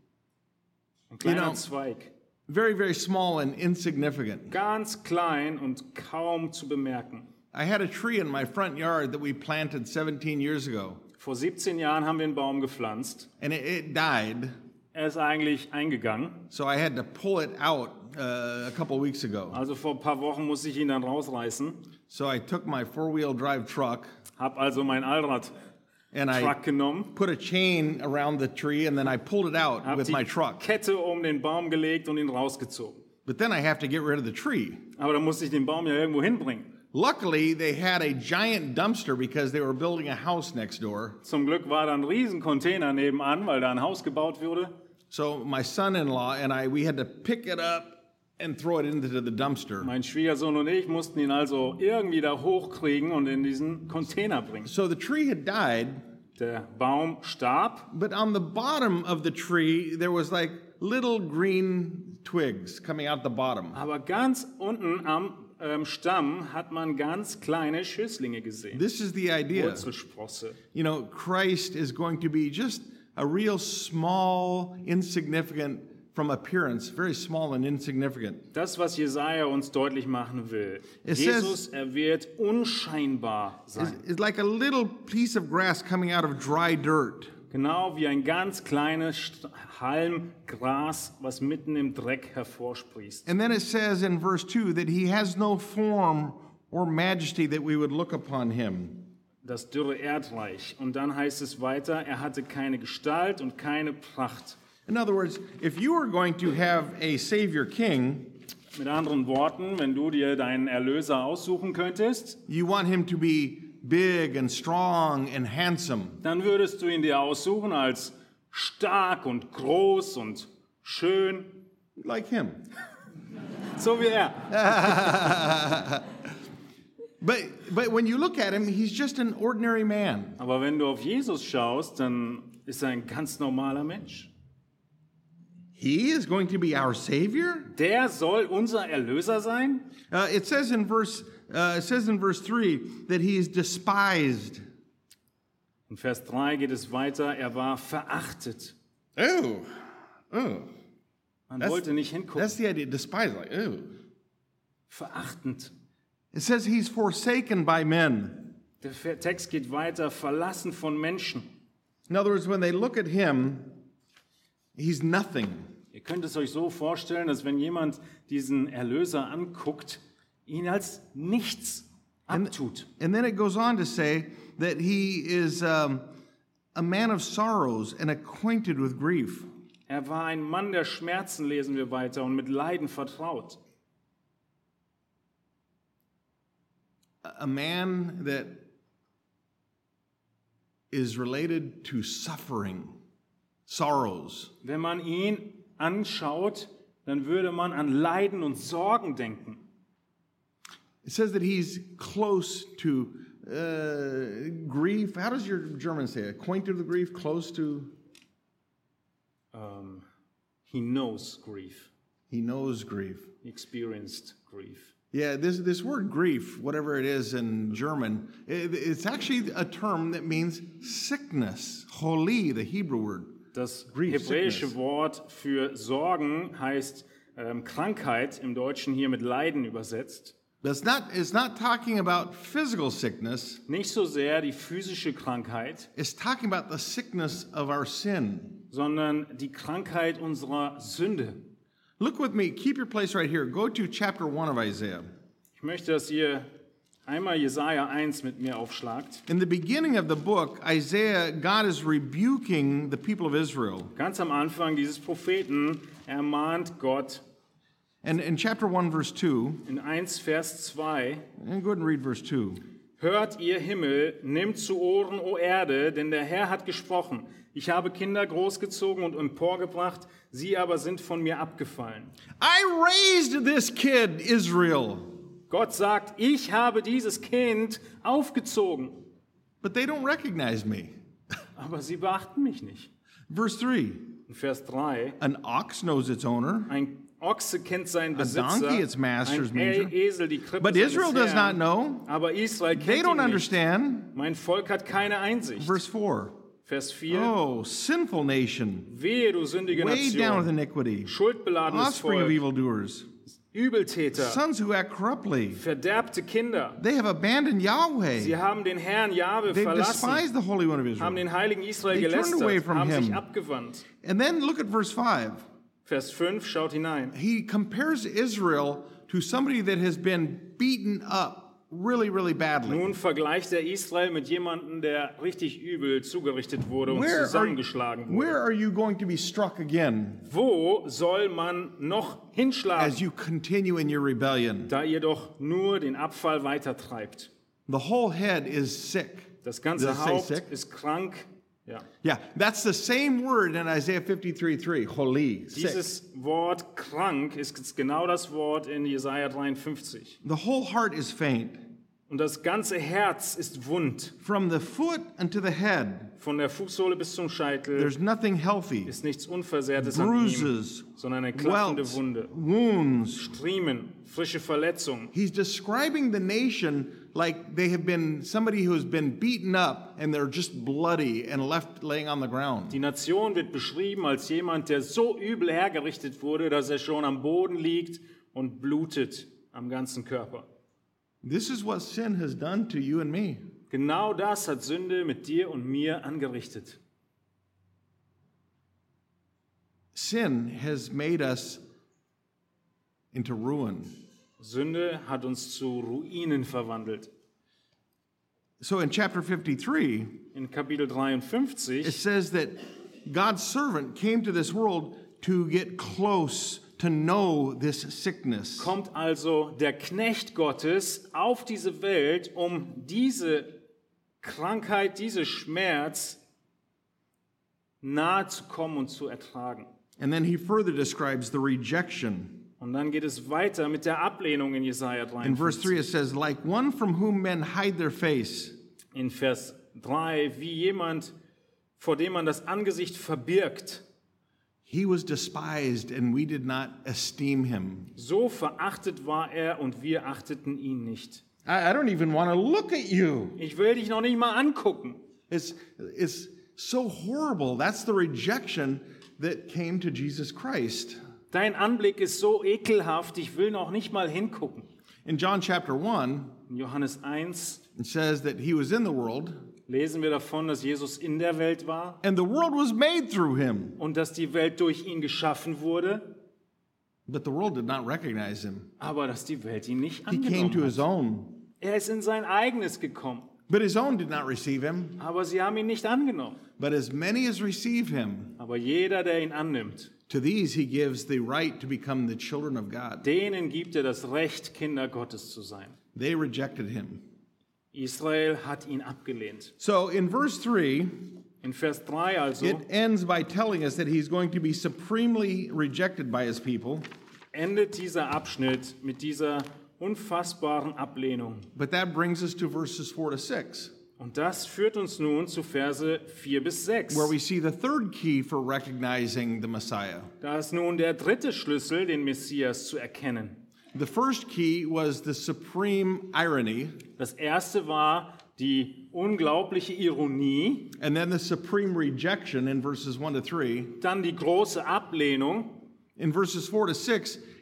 Ein kleiner Genau. Zweig. Very, very small and insignificant. Ganz klein und kaum zu bemerken. I had a tree in my front yard that we planted seventeen years ago, Vor siebzehn Jahren haben wir einen Baum gepflanzt. and it, it died, Er ist eigentlich eingegangen. so I had to pull it out uh, a couple weeks ago. Also vor ein paar Wochen musste ich ihn dann rausreißen. So I took my four-wheel drive truck Hab also mein Allrad-Truck and I genommen, put a chain around the tree, and then I pulled it out hab with die my truck. Kette um den Baum gelegt und ihn rausgezogen. But then I have to get rid of the tree. Aber dann musste ich den Baum ja irgendwo hinbringen. Luckily, they had a giant dumpster because they were building a house next door. Zum Glück war da ein Riesencontainer nebenan, weil da ein Haus gebaut wurde. So my son-in-law and I, we had to pick it up and throw it into the dumpster. Mein Schwiegersohn und ich mussten ihn also irgendwie da hochkriegen und in diesen Container bringen. So the tree had died, Der Baum starb, but on the bottom of the tree, there was like little green twigs coming out the bottom. aber ganz unten am ähm, Stamm hat man ganz kleine Schößlinge gesehen. This is the idea. Wurzelsprosse. You know, Christ is going to be just a real small, insignificant from appearance, very small and insignificant. Das, was Jesaja uns deutlich machen will. It Jesus, er wird unscheinbar It's, sein. it's like a little piece of grass coming out of dry dirt. Genau wie ein ganz kleines St- Halm Gras, was mitten im Dreck hervorsprießt. And then it says in verse two that he has no form or majesty that we would look upon him. Das dürre Erdreich. Und dann heißt es weiter, er hatte keine Gestalt und keine Pracht. In other words, if you were going to have a Savior King, Mit anderen Worten, wenn du dir deinen Erlöser aussuchen könntest, you want him to be big and strong and handsome. dann würdest du ihn dir aussuchen als stark und groß und schön, Like him. so wie er. But, but when you look at him, he's just an ordinary man. Aber wenn du auf Jesus schaust, dann ist er ein ganz normaler Mensch. He is going to be our Savior? Der soll unser Erlöser sein? Uh, it says in verse uh, it says in verse three that he is despised. In Vers drei geht es weiter, er war verachtet. Oh, oh. Man That's- wollte nicht hingucken. That's the idea. Despised, like oh. Verachtend. It says he's forsaken by men. Der Ver- Text geht weiter, verlassen von Menschen. In other words, when they look at him, he's nothing. Ihr könnt es euch so vorstellen, dass wenn jemand diesen Erlöser anguckt, ihn als nichts abtut. And then it goes on to say that he is um, a man of sorrows and acquainted with grief. Er war ein Mann der Schmerzen, lesen wir weiter, und mit Leiden vertraut. A man that is related to suffering, sorrows. Wenn man ihn anschaut, dann würde man an Leiden und Sorgen denken. It says that he's close to uh, grief. How does your German say it? Acquainted with grief, close to? Um, he knows grief. He knows grief. He experienced grief. Yeah, this this word grief, whatever it is in German, it, it's actually a term that means sickness. Choli, the Hebrew word. Das Grief, hebräische sickness. Wort für Sorgen heißt ähm, Krankheit, im Deutschen hier mit Leiden übersetzt. That's not, it's not talking about physical sickness. Nicht so sehr die physische Krankheit, It's talking about the sickness of our sin. sondern die Krankheit unserer Sünde. Look with me. Keep your place right here. Go to chapter one of Isaiah. Ich möchte, dass ihr einmal Jesaja eins mit mir aufschlagt. In the beginning of the book, Isaiah, God is rebuking the people of Israel. Ganz am Anfang dieses Propheten ermahnt Gott And in chapter one, verse two, in eins Vers zwei: and go ahead and read verse two. Hört ihr Himmel, nehmt zu Ohren, o Erde, denn der Herr hat gesprochen. Ich habe Kinder großgezogen und emporgebracht, sie aber sind von mir abgefallen. I raised this kid, Israel, Gott sagt, ich habe dieses Kind aufgezogen, but they don't recognize me. aber sie beachten mich nicht. Verse three, In Vers drei: an ox knows its owner, Ein Ochse kennt seinen A Besitzer, donkey its master's ein manger. Esel die Krippe but seines Israel does not Herrn. know. Aber Israel They kennt don't ihn nicht. understand. Mein Volk hat keine Einsicht. Verse four, Vers vier: oh, sinful nation, Wehe, du sündige weighed down with Nation, iniquity, schuldbeladenes offspring of Volk, evildoers, Übeltäter, sons who act corruptly. verderbte Kinder. They have abandoned Sie Yahweh. haben den Herrn Jahwe They've verlassen, despised the Holy One of haben Israel. den heiligen Israel They turned away gelästert, from haben him. sich abgewandt. And then look at verse five. Vers fünf, schaut hinein. He compares Israel to somebody that has been beaten up really, really badly. Nun vergleicht er Israel mit jemandem, der richtig übel zugerichtet wurde und Where are, zusammengeschlagen where wurde. are you going to be struck again Wo soll man noch as hinschlagen, you continue in your rebellion? da ihr doch nur den Abfall weitertreibt? The whole head is sick. Das Does ganze it say Haupt sick? ist krank. Ja. Yeah, that's the same word in Isaiah fifty-three three, choli, sick. Dieses Wort krank ist genau das Wort in Jesaja dreiundfünfzig. The whole heart is faint. Und das ganze Herz ist wund. From the foot unto the head, Von der Fußsohle bis zum Scheitel there's nothing healthy. ist nichts Unversehrtes an ihm, Bruises, sondern eine klaffende welts, Wunde. wounds. Striemen, frische Verletzungen. He's describing the nation like they have been somebody who has been beaten up and they're just bloody and left laying on the ground. Die Nation wird beschrieben als jemand, der so übel hergerichtet wurde, dass er schon am Boden liegt und blutet am ganzen Körper. This is what sin has done to you and me. Genau das hat Sünde mit dir und mir angerichtet. Sin has made us into ruin. Sünde hat uns zu Ruinen verwandelt. So in chapter fifty-three, In Kapitel it dreiundfünfzig says that God's servant came to this world to get close, to know this sickness. kommt also der Knecht Gottes auf diese Welt, um diese Krankheit, diese Schmerz nahe zu kommen und zu ertragen. And then he further describes the rejection. Und dann geht es weiter mit der Ablehnung in Jesaja In verse three, dreiundfünfzig. it says, like one from whom men hide their face. In Vers drei, wie jemand, vor dem man das Angesicht verbirgt, He was despised, and we did not esteem him. so verachtet war er und wir achteten ihn nicht. I, I don't even want to look at you. Ich will dich noch nicht mal angucken. It's, it's so horrible. That's the rejection that came to Jesus Christ. Dein Anblick ist so ekelhaft, ich will noch nicht mal hingucken. In John chapter one, In Johannes eins it says that he was in the world, lesen wir davon, dass Jesus in der Welt war and the world was made through him. und dass die Welt durch ihn geschaffen wurde, But the world did not recognize him. aber dass die Welt ihn nicht He came to angenommen his hat. own, Er ist in sein eigenes gekommen, but his own did not receive him. aber sie haben ihn nicht angenommen. But as many as receive him, Aber jeder, der ihn annimmt, to these he gives the right to become the children of God. denen gibt er das Recht, Kinder Gottes zu sein. They rejected him. Israel hat ihn abgelehnt. So in verse three, In Vers drei also it ends by telling us that he's going to be supremely rejected by his people. endet dieser Abschnitt mit dieser unfassbaren Ablehnung. But that brings us to verses four to six, Und das führt uns nun zu Verse vier bis sechs. where we see the third key for recognizing the Messiah. Da ist nun der dritte Schlüssel, den Messias zu erkennen. The first key was the supreme irony, Das erste war die unglaubliche Ironie, and then the supreme rejection in verses one to three. dann die große Ablehnung. In verses four to six,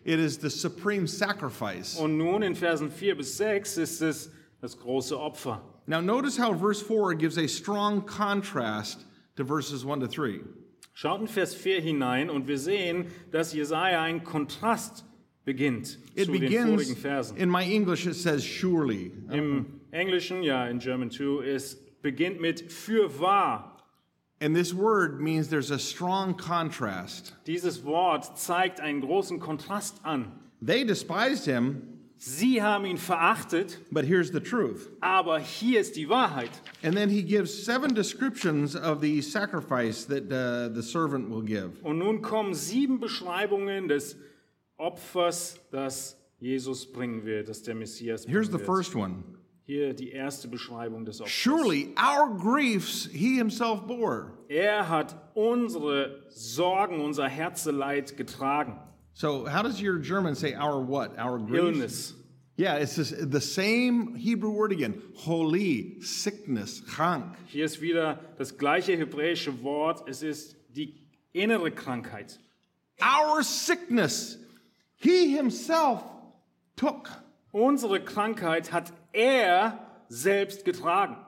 It is the supreme sacrifice. Und nun in Versen vier bis sechs ist es das große Opfer. Now notice how verse four gives a strong contrast to verses one to three. Schaut in Vers vier hinein und wir sehen, dass Jesaja einen Kontrast beginnt It zu den begins, vorigen Versen. in my English it says surely. Im Englischen, ja, in German too, es beginnt mit für wahr. And this word means there's a strong contrast. Dieses Wort zeigt einen großen Kontrast an. They despised him, Sie haben ihn verachtet, but here's the truth. aber hier ist die Wahrheit. And then he gives seven descriptions of the sacrifice that uh, the servant will give. Und nun kommen sieben Beschreibungen des Opfers, das Jesus bringen wird, das der Messias Here's bringen the wird. first one. Hier die erste Beschreibung des Opfers. Surely our griefs he himself bore. Er hat unsere Sorgen, unser Herzeleid getragen. So how does your German say our what? Our griefs? Illness. Yeah, it's just the same Hebrew word again. Holy, sickness, krank. Hier ist wieder das gleiche hebräische Wort. Es ist die innere Krankheit. Our sickness he himself took. Unsere Krankheit hat er selbst getragen.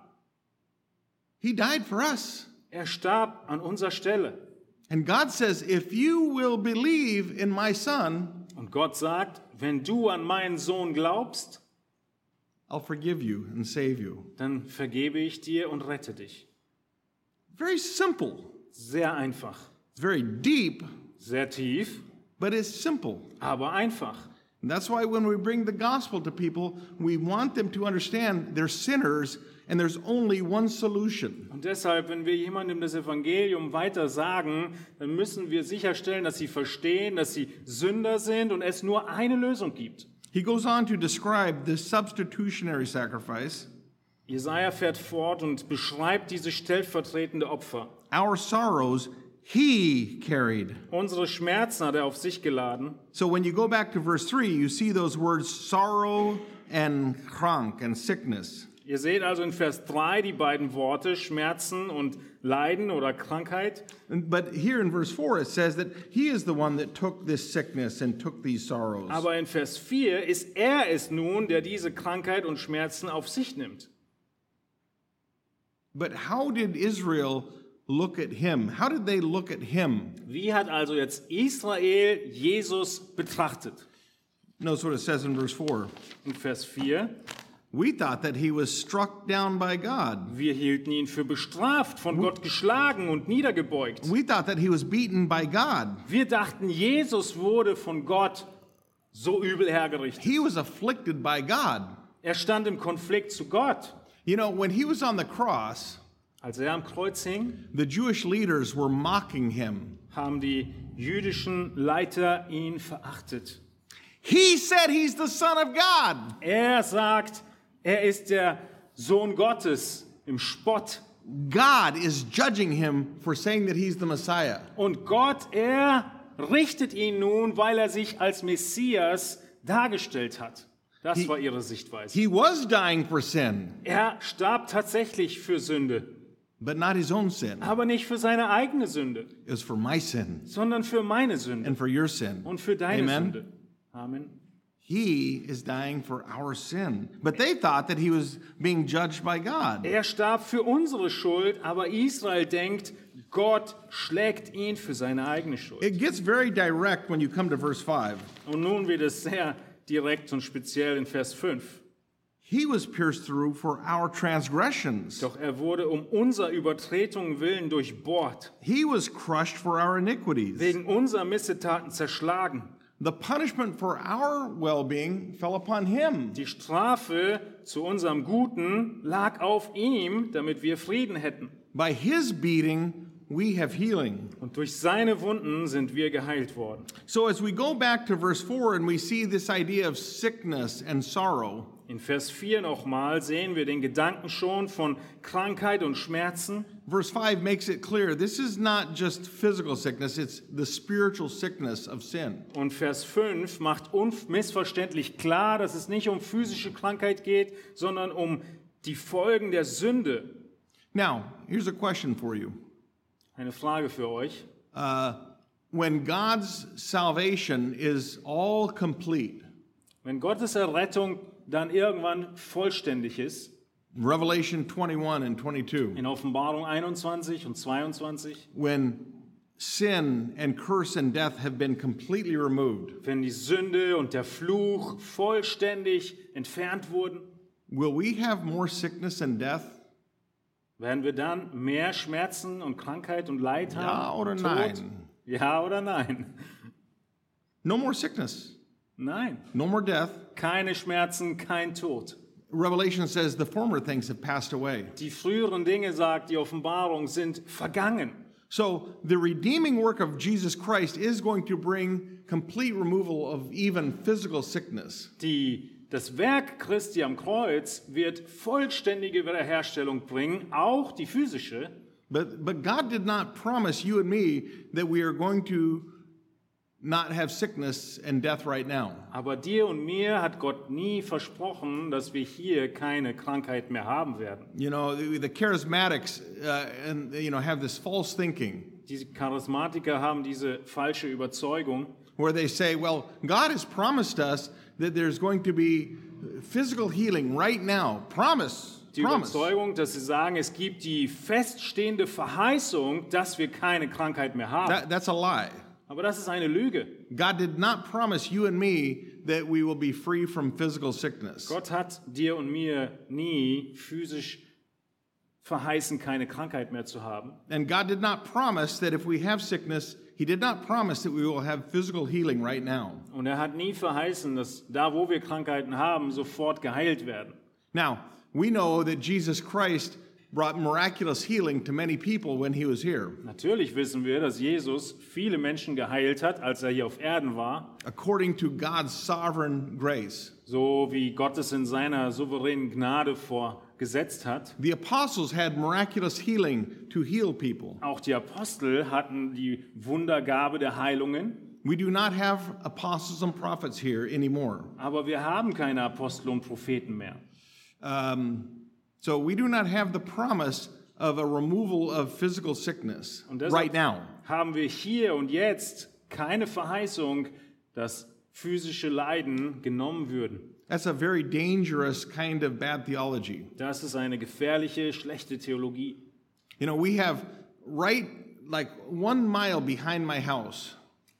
He died for us. Er starb an unserer Stelle. And God says, if you will believe in my son, Und Gott sagt, wenn du an meinen Sohn glaubst, I'll forgive you and save you. dann vergebe ich dir und rette dich. Very simple. Sehr einfach. It's very deep, Sehr tief, but it's simple. aber einfach. And that's why when we bring the gospel to people, we want them to understand they're sinners and there's only one solution. Und deshalb, wenn wir jemandem das Evangelium weiter sagen, dann müssen wir sicherstellen, dass sie verstehen, dass sie Sünder sind und es nur eine Lösung gibt. He goes on to describe the substitutionary sacrifice. Jesaja fährt fort und beschreibt diese stellvertretende Opfer. Our sorrows he carried. Unsere Schmerzen hat er auf sich geladen. So when you go back to verse three, you see those words sorrow and krank and sickness. Ihr seht also in Vers drei die beiden Worte Schmerzen und Leiden oder Krankheit. And- But here in verse four, it says that he is the one that took this sickness and took these sorrows. Aber in Vers vier ist er es nun, der diese Krankheit und Schmerzen auf sich nimmt. But how did Israel look at him? How did they look at him? Wie hat also jetzt Israel Jesus betrachtet? Notice what it says in verse four. In Vers vier, We thought that he was struck down by God. wir hielten ihn für bestraft, von Gott geschlagen und niedergebeugt. We thought that he was beaten by God. Wir dachten, Jesus wurde von Gott so übel hergerichtet. He was afflicted by God. Er stand im Konflikt zu Gott. You know, when he was on the cross, Als er am Kreuz hing, the Jewish leaders were mocking him. haben die jüdischen Leiter ihn verachtet. He said he's the Son of God. Er sagt, er ist der Sohn Gottes im Spott. God is judging him for saying that he's the Messiah. Und Gott, er richtet ihn nun, weil er sich als Messias dargestellt hat. Das He- war ihre Sichtweise. He was dying for sin, Er starb tatsächlich für Sünde, but not his own sin. aber nicht für seine eigene Sünde, It was for my sin sondern für meine Sünde and for your sin. und für deine Amen. Sünde. Amen. He is dying for our sin. But they thought that he was being judged by God. Er starb für unsere Schuld, aber Israel denkt, Gott schlägt ihn für seine eigene Schuld. It gets very direct when you come to verse five. Und nun wird es sehr direkt und speziell in Vers fünf. He was pierced through for our transgressions. Doch er wurde um unserer Übertretungen willen durchbohrt, He was crushed for our iniquities. wegen unserer Missetaten zerschlagen. The punishment for our well-being fell upon him. Die Strafe zu unserem Guten lag auf ihm, damit wir Frieden hätten. By his beating, we have healing. Und durch seine Wunden sind wir geheilt worden. So as we go back to verse four and we see this idea of sickness and sorrow, In Vers vier nochmal sehen wir den Gedanken schon von Krankheit und Schmerzen. verse five makes it clear this is not just physical sickness, it's the spiritual sickness of sin. Und Vers fünf macht unmissverständlich klar, dass es nicht um physische Krankheit geht, sondern um die Folgen der Sünde. Now, here's a question for you. Eine Frage für euch. Uh, when God's salvation is all complete, Wenn Gottes Errettung dann irgendwann vollständig ist, Revelation twenty-one and twenty-two, in Offenbarung einundzwanzig und zweiundzwanzig, when sin and curse and death have been completely removed, wenn die Sünde und der Fluch vollständig entfernt wurden, will we have more sickness and death? werden wir dann mehr Schmerzen und Krankheit und Leid haben? Ja oder Tod? nein? Ja oder nein? No more sickness, Nein. no more death. Keine Schmerzen, kein Tod. Revelation says the former things have passed away. Die früheren Dinge, sagt die Offenbarung, sind vergangen. So the redeeming work of Jesus Christ is going to bring complete removal of even physical sickness. Die, das Werk Christi am Kreuz wird vollständige Wiederherstellung bringen, auch die physische. But, but God did not promise you and me that we are going to not have sickness and death right now. Aber dir und mir hat Gott nie versprochen, dass wir hier keine Krankheit mehr haben werden. You know, the, the charismatics uh, and you know have this false thinking Diese Charismatiker haben diese falsche Überzeugung, where they say, well, God has promised us that there's going to be physical healing right now. Promise. die Promise. Überzeugung, dass sie sagen, es gibt die feststehende Verheißung, dass wir keine Krankheit mehr haben. That, that's a lie. Aber das ist eine Lüge. God did not promise you and me that we will be free from physical sickness. Gott hat dir und mir nie physisch verheißen, keine Krankheit mehr zu haben. And God did not promise that if we have sickness, He did not promise that we will have physical healing right now. Und er hat nie verheißen, dass da, wo wir Krankheiten haben, sofort geheilt werden. Now, we know that Jesus Christ brought miraculous healing to many people when He was here, Natürlich wissen wir, dass Jesus viele Menschen geheilt hat, als er hier auf Erden war, according to God's sovereign grace. so wie Gott es in seiner souveränen Gnade vorgesetzt hat. The apostles had miraculous healing to heal people. Auch die Apostel hatten die Wundergabe der Heilungen, We do not have apostles and prophets here anymore. aber wir haben keine Apostel und Propheten mehr. Um, so we do not have the promise of a removal of physical sickness Und deshalb right now. haben wir hier und jetzt keine Verheißung, dass physische Leiden genommen würden. That's a very dangerous kind of bad theology. Das ist eine gefährliche, schlechte Theologie. You know, we have right like one mile behind my house,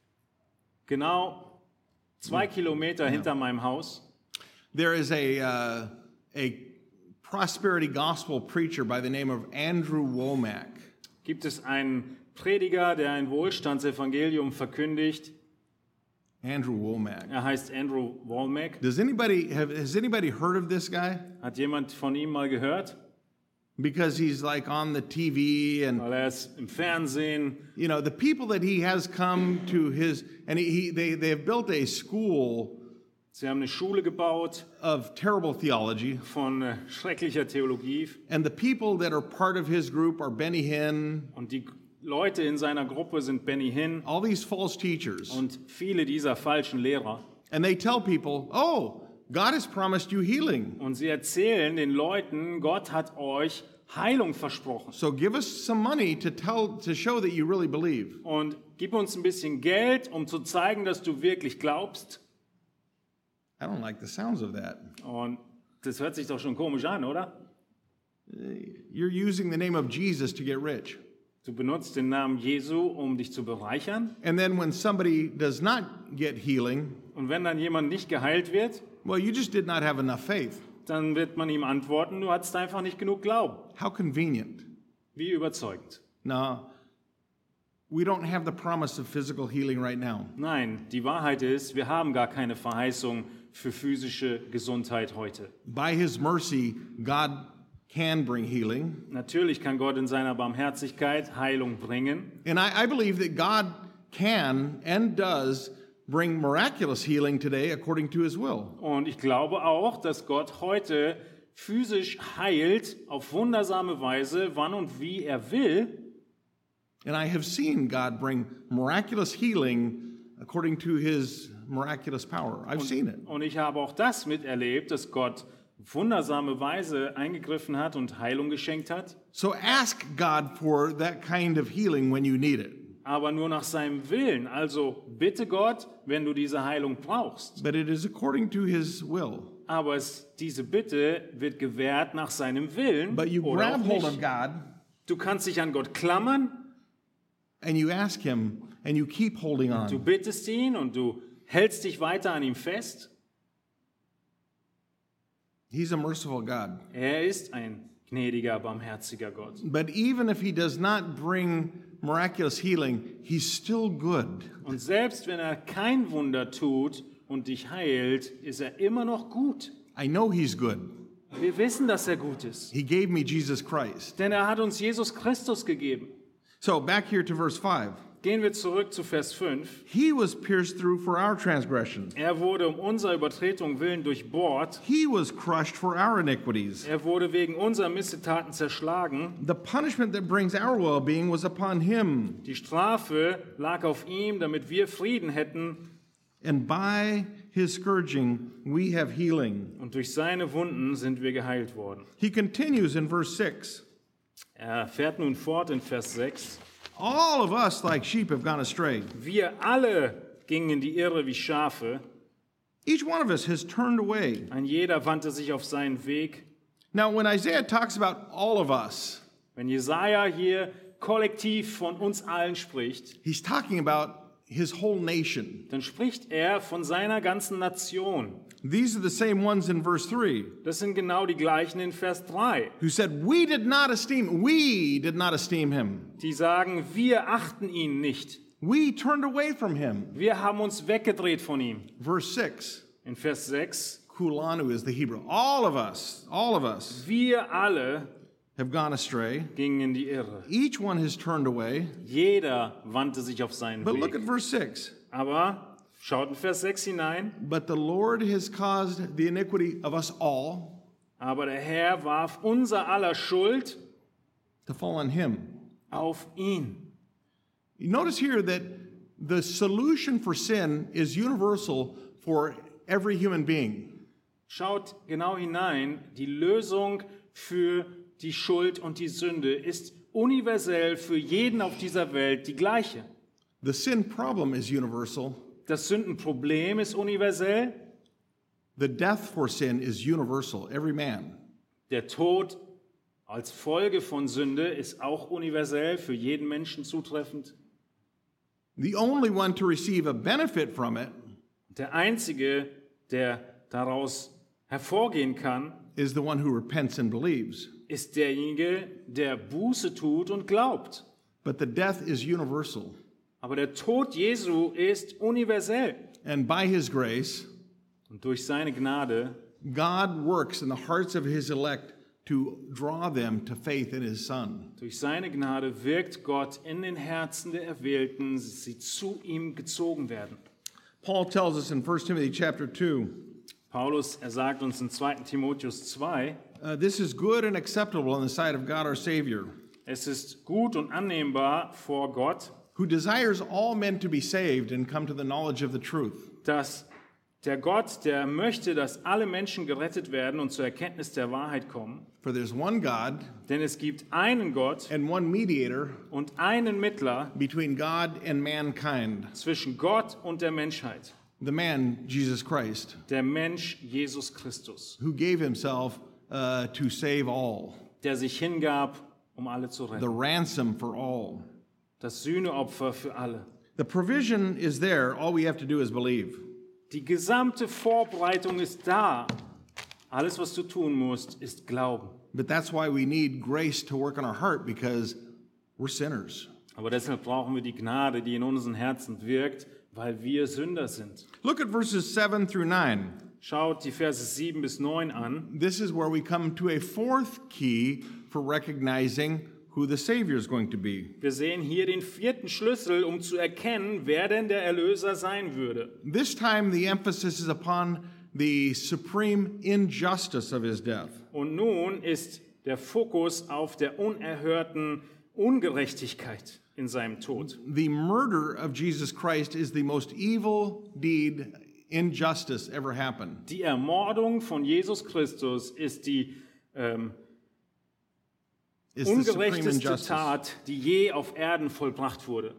Genau zwei Kilometer hinter meinem Haus there is a, uh, a prosperity gospel preacher by the name of Andrew Womack. gibt es einen Prediger, der ein Wohlstandsevangelium verkündigt. Andrew Womack. Er heißt Andrew Womack. Does anybody have has anybody heard of this guy? Hat jemand von ihm mal gehört? Because he's like on the T V and Weil er ist im Fernsehen. you know the people that he has come to his and he, he they they have built a school Sie haben eine Schule gebaut of terrible theology. von äh, schrecklicher Theologie. And the people that are part of his group are Benny Hinn, Und die Leute in seiner Gruppe sind Benny Hinn all these false teachers. und viele dieser falschen Lehrer. And they tell people, oh, God has promised you healing. Und sie erzählen den Leuten, Gott hat euch Heilung versprochen. So give us some money to tell to show that you really believe. Und gib uns ein bisschen Geld, um zu zeigen, dass du wirklich glaubst. I don't like the sounds of that. Und das hört sich doch schon komisch an, oder? You're using the name of Jesus to get rich. Du benutzt den Namen Jesu, um dich zu bereichern. And then when somebody does not get healing, Und wenn dann jemand nicht geheilt wird, well, you just did not have enough faith. dann wird man ihm antworten, du hattest einfach nicht genug Glauben. How convenient. Wie überzeugend. No, we don't have the promise of physical healing right now. Nein, die Wahrheit ist, wir haben gar keine Verheißung für physische Gesundheit heute. By his mercy, God can bring healing. Natürlich kann Gott in seiner Barmherzigkeit Heilung bringen. And I, I believe that God can and does bring miraculous healing today according to his will. Und ich glaube auch, dass Gott heute physisch heilt auf wundersame Weise, wann und wie er will. And I have seen God bring miraculous healing according to his miraculous power. I've seen it. Und ich habe auch das miterlebt, dass Gott auf wundersame Weise eingegriffen hat und Heilung geschenkt hat. So ask God for that kind of healing when you need it. aber nur nach seinem Willen. Also bitte Gott, wenn du diese Heilung brauchst. but it is according to his will. Aber es, diese Bitte wird gewährt nach seinem Willen But you oder grab auch hold of nicht. God Du kannst dich an Gott klammern, and you ask him and you keep holding du on. bittest ihn und du hältst dich weiter an ihm fest. He's a merciful God. Er ist ein gnädiger, barmherziger Gott. But even if he does not bring miraculous healing, he's still good. Und selbst wenn er kein Wunder tut und dich heilt, ist er immer noch gut. I know he's good. Wir wissen, dass er gut ist, He gave me Jesus Christ. denn er hat uns Jesus Christus gegeben. So back here to verse five. Gehen wir zurück zu Vers fünf. He was pierced through for our transgressions. Er wurde um unserer Übertretung willen durchbohrt. He was crushed for our iniquities. Er wurde wegen unserer Missetaten zerschlagen. The punishment that brings our well-being was upon him. Die Strafe lag auf ihm, damit wir Frieden hätten. And by his scourging we have healing. Und durch seine Wunden sind wir geheilt worden. He continues in verse six. Er fährt nun fort in Vers sechs. All of us like sheep have gone astray. Wir alle gingen in die Irre wie Schafe. Each one of us has turned away. Ein jeder wandte sich auf seinen Weg. Now when Isaiah talks about all of us, Wenn Jesaja hier kollektiv von uns allen spricht, he's talking about his whole nation. dann spricht er von seiner ganzen Nation. These are the same ones in verse three Das sind genau die gleichen in Vers drei. who said, we did not esteem, we did not esteem him. Die sagen, wir achten ihn nicht. We turned away from him. Wir haben uns weggedreht von ihm. Verse six, In Vers sechs, kulanu is the Hebrew. All of us, all of us wir alle have gone astray. gingen in die Irre. Each one has turned away. Jeder wandte sich auf seinen But look Weg. at verse six. Aber schaut in Vers sechs hinein. But the Lord has caused the iniquity of us all Aber der Herr warf unser aller Schuld to fall on him. auf ihn. You notice here that the solution for sin is universal for every human being. Schaut genau hinein. Die Lösung für die Schuld und die Sünde ist universell für jeden auf dieser Welt die gleiche. The sin problem is universal. Das Sündenproblem ist universell. The death for sin is universal, every man. Der Tod als Folge von Sünde ist auch universell für jeden Menschen zutreffend. The only one to receive a benefit from it Der Einzige, der daraus hervorgehen kann, is the one who repents and believes. ist derjenige, der Buße tut und glaubt. But the death is universal. Aber der Tod Jesu ist universell. And by his grace, Und durch seine Gnade God works in the hearts of his elect to draw them to faith in his Son. Durch seine Gnade wirkt Gott in den Herzen der Erwählten, dass sie zu ihm gezogen werden. Paul tells us in First Timothy chapter two, Paulus, er sagt uns in zweiten Timotheus zwei, uh, this is good and acceptable in the sight of God our Savior, es ist gut und annehmbar vor Gott, who desires all men to be saved and come to the knowledge of the truth. dass der Gott, der möchte, dass alle Menschen gerettet werden und zur Erkenntnis der Wahrheit kommen. For there's one God Denn es gibt einen Gott and one mediator und einen Mittler between God and mankind, zwischen Gott und der Menschheit, the man Jesus Christ, der Mensch Jesus Christus, who gave himself uh, to save all, der sich hingab, um alle zu the retten. ransom for all. Das Sühneopfer für alle. The provision is there. All we have to do is believe. Die gesamte Vorbereitung ist da. Alles, was du tun musst, ist Glauben. But that's why we need grace to work on our heart, because we're sinners. Aber deshalb brauchen wir die Gnade, die in unseren Herzen wirkt, weil wir Sünder sind. Look at verses seven through nine. Schaut die Verse sieben bis neun an. This is where we come to a fourth key for recognizing who the Savior is going to be. Wir sehen hier den vierten Schlüssel, um zu erkennen, wer denn der Erlöser sein würde. This time the emphasis is upon the supreme injustice of his death. Und nun ist der Fokus auf der unerhörten Ungerechtigkeit in seinem Tod. The murder of Jesus Christ is the most evil deed, injustice ever happened. Die Ermordung von Jesus Christus ist die ähm, It's the supreme ungerechteste injustice. Tat, die je auf Erden vollbracht wurde.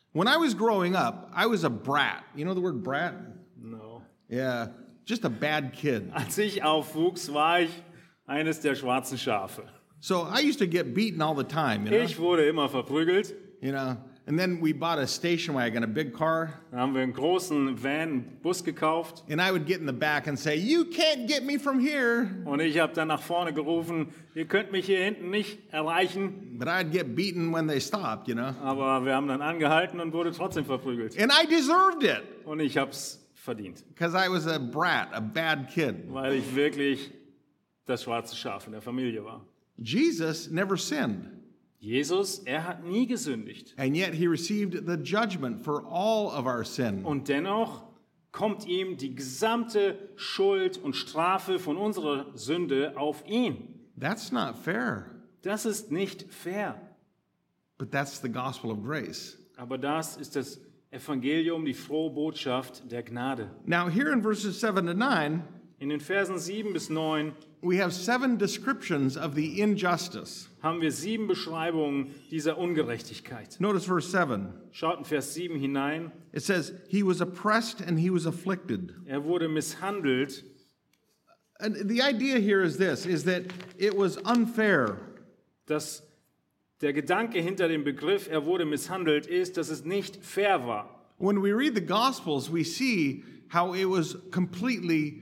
When I was growing up, I was a brat. You know the word brat? No. Yeah, just a bad kid. Als ich aufwuchs, war ich eines der schwarzen Schafe. So I used to get beaten all the time, you know? Ich wurde immer verprügelt. You know, and then we bought a station wagon, a big car, Da haben wir einen großen Van, einen Bus gekauft. and I would get in the back and say, "You can't get me from here." Und ich habe dann nach vorne gerufen, ihr könnt mich hier hinten nicht erreichen. But I'd get beaten when they stopped, you know? Aber wir haben dann angehalten und wurde trotzdem verprügelt. And I deserved it Und ich habe es verdient, because I was a brat, a bad kid. weil ich wirklich das schwarze Schaf in der Familie war. Jesus never sinned, Jesus, er hat nie gesündigt. and yet he received the judgment for all of our sin. Und dennoch kommt ihm die gesamte Schuld und Strafe von unserer Sünde auf ihn. That's not fair, Das ist nicht fair. but that's the gospel of grace. Aber das ist das Evangelium, die frohe Botschaft der Gnade. Now, here in verses seven to nine, In den Versen sieben bis neun we have seven descriptions of the injustice. haben wir sieben Beschreibungen dieser Ungerechtigkeit. Notice verse seven. Schaut in Vers sieben hinein. It says, "He was oppressed and he was afflicted." Er wurde misshandelt. And the idea here is this, is that it was unfair. Dass der Gedanke hinter dem Begriff, er wurde misshandelt, ist, dass es nicht fair war. When we read the Gospels, we see how it was completely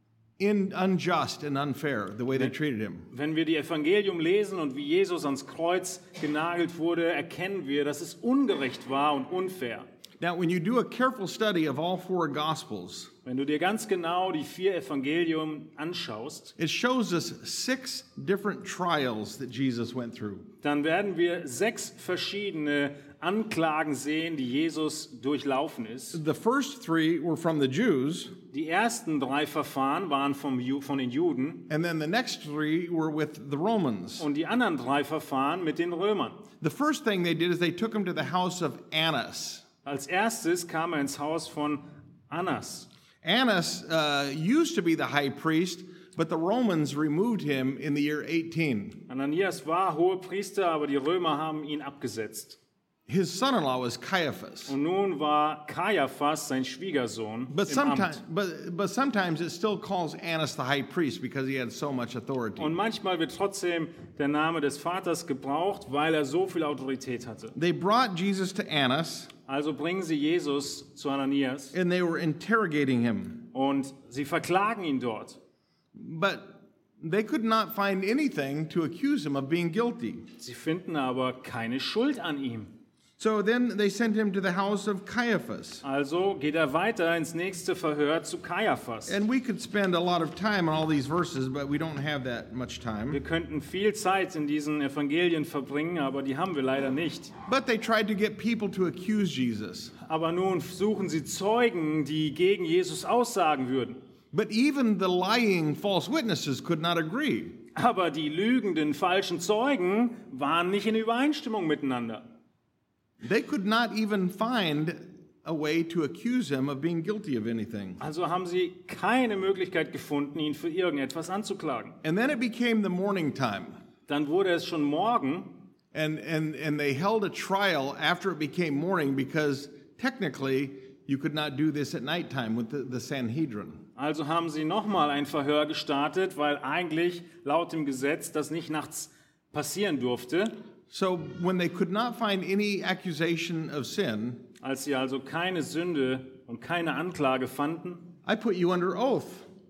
in, unjust and unfair, the way they treated him. Wenn wir die Evangelium lesen und wie Jesus ans Kreuz genagelt wurde, erkennen wir, dass es ungerecht war und unfair. Now, when you do a careful study of all four Gospels, Wenn du dir ganz genau die vier Evangelien anschaust, it shows us six different trials that Jesus went through. dann werden wir sechs verschiedene Anklagen sehen, die Jesus durchlaufen ist. The first three were from the Jews, Die ersten drei Verfahren waren vom Ju- von den Juden and then the next three were with the Romans. und die anderen drei Verfahren mit den Römern. The first thing they did is they took him to the house of Annas. Als erstes kam er ins Haus von Annas. Annas uh, used to be the high priest, but the Romans removed him in the year eighteen. Ananias war Hohepriester, aber die Römer haben ihn abgesetzt. His son-in-law was Caiaphas. Und nun war Kaiaphas sein Schwiegersohn But im sometimes, Amt. but, but sometimes it still calls Annas the high priest because he had so much authority. Und manchmal wird trotzdem der Name des Vaters gebraucht, weil er so viel Autorität hatte. They brought Jesus to Annas, Also bringen sie Jesus zu Ananias and they were interrogating him. und sie verklagen ihn dort. But they could not find anything to accuse him of being guilty. Sie finden aber keine Schuld an ihm. So then they sent him to the house of Caiaphas. Also geht er weiter ins nächste Verhör zu Kaiaphas. And we could spend a lot of time on all these verses, but we don't have that much time. Wir könnten viel Zeit in diesen Evangelien verbringen, aber die haben wir leider nicht. But they tried to get people to accuse Jesus. Aber nun suchen sie Zeugen, die gegen Jesus aussagen würden. But even the lying false witnesses could not agree. Aber die lügenden falschen Zeugen waren nicht in Übereinstimmung miteinander. They could not even find a way to accuse him of being guilty of anything. Also haben sie keine Möglichkeit gefunden, ihn für irgendetwas anzuklagen. And then it became the morning time. Dann wurde es schon Morgen And, and, and they held a trial after it became morning because technically you could not do this at nighttime with the, the Sanhedrin. Also haben sie nochmal ein Verhör gestartet, weil eigentlich laut dem Gesetz das nicht nachts passieren durfte. So when they could not find any accusation of sin, Als sie also keine Sünde und keine Anklage fanden, I put you under oath.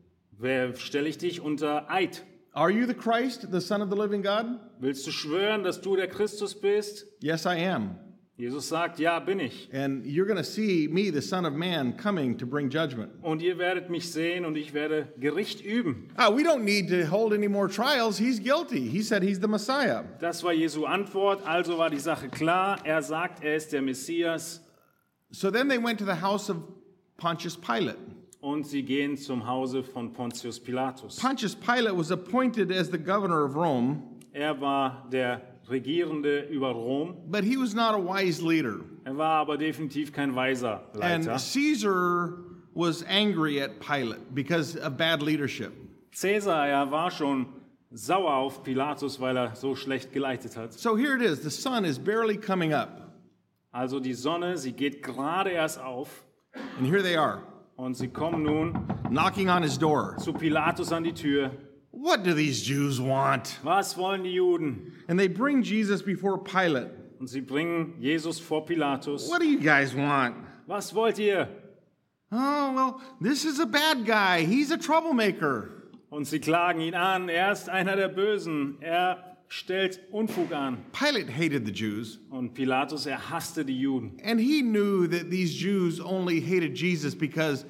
wer stelle ich dich unter Eid? Are you the Christ, the Son of the living God? Willst du schwören, dass du der Christus bist? Yes, I am. Jesus sagt, ja, bin ich. And you're going to see me, the Son of Man, coming to bring judgment. Und ihr werdet mich sehen und ich werde Gericht üben. Ah, we don't need to hold any more trials. He's guilty. He said he's the Messiah. Das war Jesu Antwort, also war die Sache klar. Er sagt, er ist der Messias. So then they went to the house of Pontius Pilate. Und sie gehen zum Hause von Pontius Pilatus. Pontius Pilate was appointed as the governor of Rome, Er war der Regierende über Rom. but he was not a wise leader. Er war aber definitiv kein weiser And Leiter. Caesar was angry at Pilate because of bad leadership. Cäsar, er war schon sauer auf Pilatus, weil er so schlecht geleitet hat. So here it is. The sun is barely coming up. Also die Sonne, sie geht gerade erst auf and here they are, und sie kommen nun knocking on his door. zu Pilatus an die Tür. What do these Jews want? Was wollen die Juden? And they bring Jesus before Pilate. Und sie bringen Jesus vor Pilatus. What do you guys want? Was wollt ihr? Oh, well, this is a bad guy. He's a troublemaker. Und sie klagen ihn an. Er ist einer der Bösen. Er stellt Unfug an. Pilate hated the Jews, Und Pilatus, er hasste die Juden. and he knew that these Jews only hated Jesus because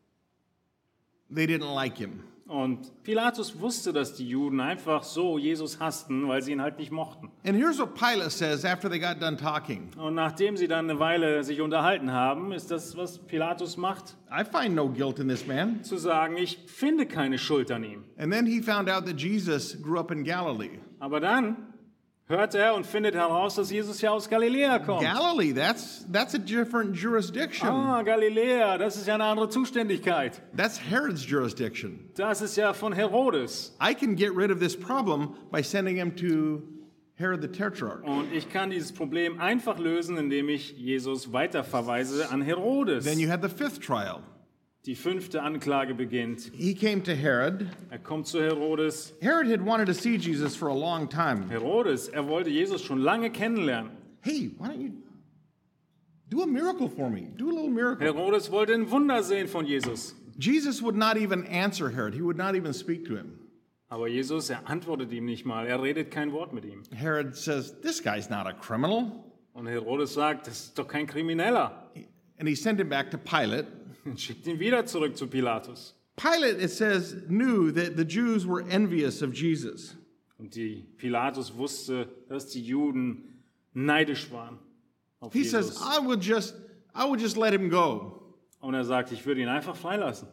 they didn't like him. Und Pilatus wusste, dass die Juden einfach so Jesus hassten, weil sie ihn halt nicht mochten. And here's what Pilate says after they got done talking. Und nachdem sie dann eine Weile sich unterhalten haben, ist das, was Pilatus macht, I find no guilt in this man. zu sagen, ich finde keine Schuld an ihm. And then he found out that Jesus grew up in Galilee. Aber dann hört er und findet heraus, dass Jesus ja aus Galiläa kommt. Galilee, that's that's a different jurisdiction. Ah, Galiläa, das ist ja eine andere Zuständigkeit. That's Herod's jurisdiction. Das ist ja von Herodes. I can get rid of this problem by sending him to Herod the Tetrarch. Und ich kann dieses Problem einfach lösen, indem ich Jesus weiterverweise an Herodes. Then you had the fifth trial. Die fünfte Anklage beginnt. He came to Herod. Er kommt zu Herodes. Herod had wanted to see Jesus for a long time. Herodes, er wollte Jesus schon lange kennenlernen. Hey, why don't you do a miracle for me? Do a little miracle. Herodes wollte ein Wunder sehen von Jesus. Jesus would not even answer Herod. He would not even speak to him. Aber Jesus, er antwortet ihm nicht mal. Er redet kein Wort mit ihm. Herod says, "This guy's not a criminal." Und Herodes sagt, das ist doch kein Krimineller. And he sent him back to Pilate. Und schickt ihn wieder zurück zu Pilatus. Pilate, it says, knew that the Jews were envious of Jesus. Und die Pilatus wusste, dass die Juden neidisch waren auf He Jesus. says, I will just, I will just let him go. Und er sagt, ich würde ihn einfach freilassen.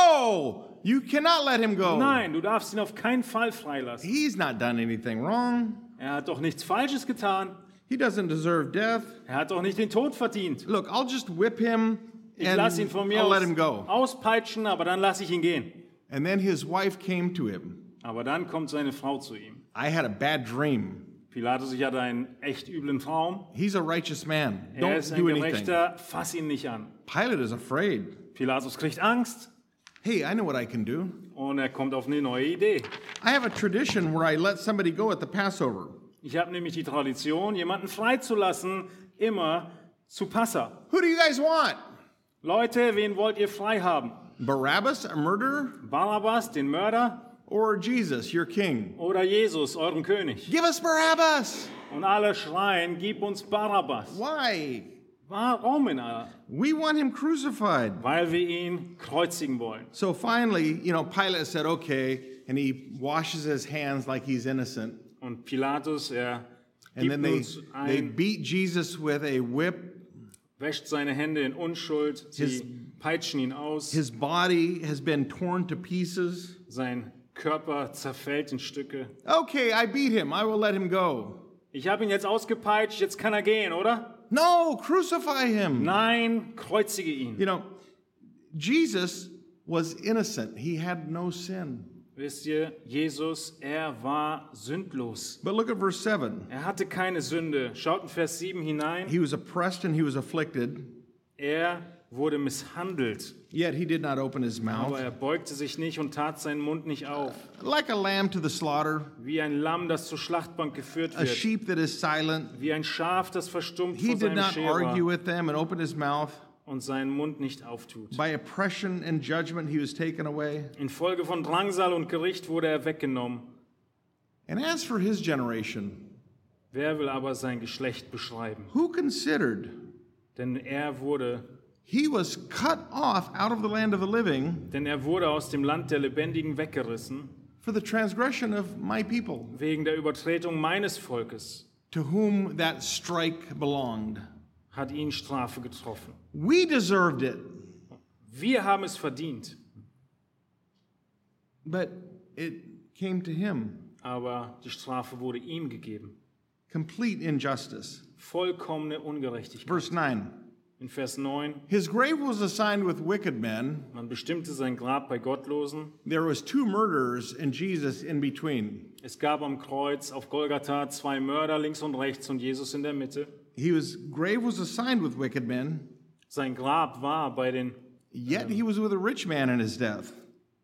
No, you cannot let him go. Nein, du darfst ihn auf keinen Fall freilassen. He's not done anything wrong. Er hat doch nichts Falsches getan. He doesn't deserve death. Er hat doch nicht den Tod verdient. Look, I'll just whip him Ich and lasse ihn von mir I'll aus let him go. auspeitschen, aber dann lasse ich ihn gehen. And then his wife came to him. Aber dann kommt seine Frau zu ihm. I had a bad dream. Pilatus, ich hatte einen echt üblen Traum. He's a righteous man. Er Don't ist ein do anything. Gerechter, fass ihn nicht an. Pilate is afraid. Pilatus kriegt Angst Hey, I know what I can do. und er kommt auf eine neue Idee. I have a tradition where I let somebody go at the Passover. Ich habe nämlich die Tradition, jemanden freizulassen, immer zu Passa. Who do you guys want? Leute, wen wollt ihr frei haben? Barabbas, a murderer, Barabbas, den Mörder, or Jesus, your king? oder Jesus, euren König? Give us Barabbas. Und alle schreien, gib uns Barabbas. Why? Warum in aller? We want him crucified. Weil wir ihn kreuzigen wollen. So finally, you know, Pilate said, okay, and he washes his hands like he's innocent. Und Pilatus, er And gibt then they, uns they ein, beat Jesus with a whip. wäscht seine Hände in Unschuld, sie His- peitschen ihn aus, His body has been torn to pieces. sein Körper zerfällt in Stücke. Okay, I beat him. I will let him go. Ich habe ihn jetzt ausgepeitscht, jetzt kann er gehen, oder? No, crucify him. Nein, kreuzige ihn. You know, Jesus was innocent. He had no sin. Wisst ihr, Jesus, er war sündlos. But look at verse seven. Er hatte keine Sünde. Schaut in Vers sieben hinein. He was oppressed and he was afflicted, Er wurde misshandelt, yet he did not open his aber mouth. er beugte sich nicht und tat seinen Mund nicht auf. Like a lamb to the slaughter, Wie ein Lamm, das zur Schlachtbank geführt a wird. sheep that is silent. Wie ein Schaf, das verstummt He vor did seinem not argue Scherer with them and open his mouth. und seinen Mund nicht auftut. By oppression and judgment he was taken away. Infolge von Drangsal und Gericht wurde er weggenommen. And as for his generation, Wer will aber sein Geschlecht beschreiben? who considered Denn er wurde, he was cut off out of the land of the living denn er wurde aus dem Land der Lebendigen weggerissen, for the transgression of my people, wegen der Übertretung meines Volkes to whom that strike belonged. hat ihn Strafe getroffen. We deserved it, Wir haben es verdient, but it came to him. aber die Strafe wurde ihm gegeben. Complete injustice. Vollkommene Ungerechtigkeit. Verse nine. In Vers neun, His grave was assigned with wicked men. man bestimmte sein Grab bei Gottlosen. There was two murderers and Jesus in between. Es gab am Kreuz auf Golgatha zwei Mörder links und rechts und Jesus in der Mitte. he was grave was assigned with wicked men, Sein Grab war bei den, yet he was with a rich man in his death.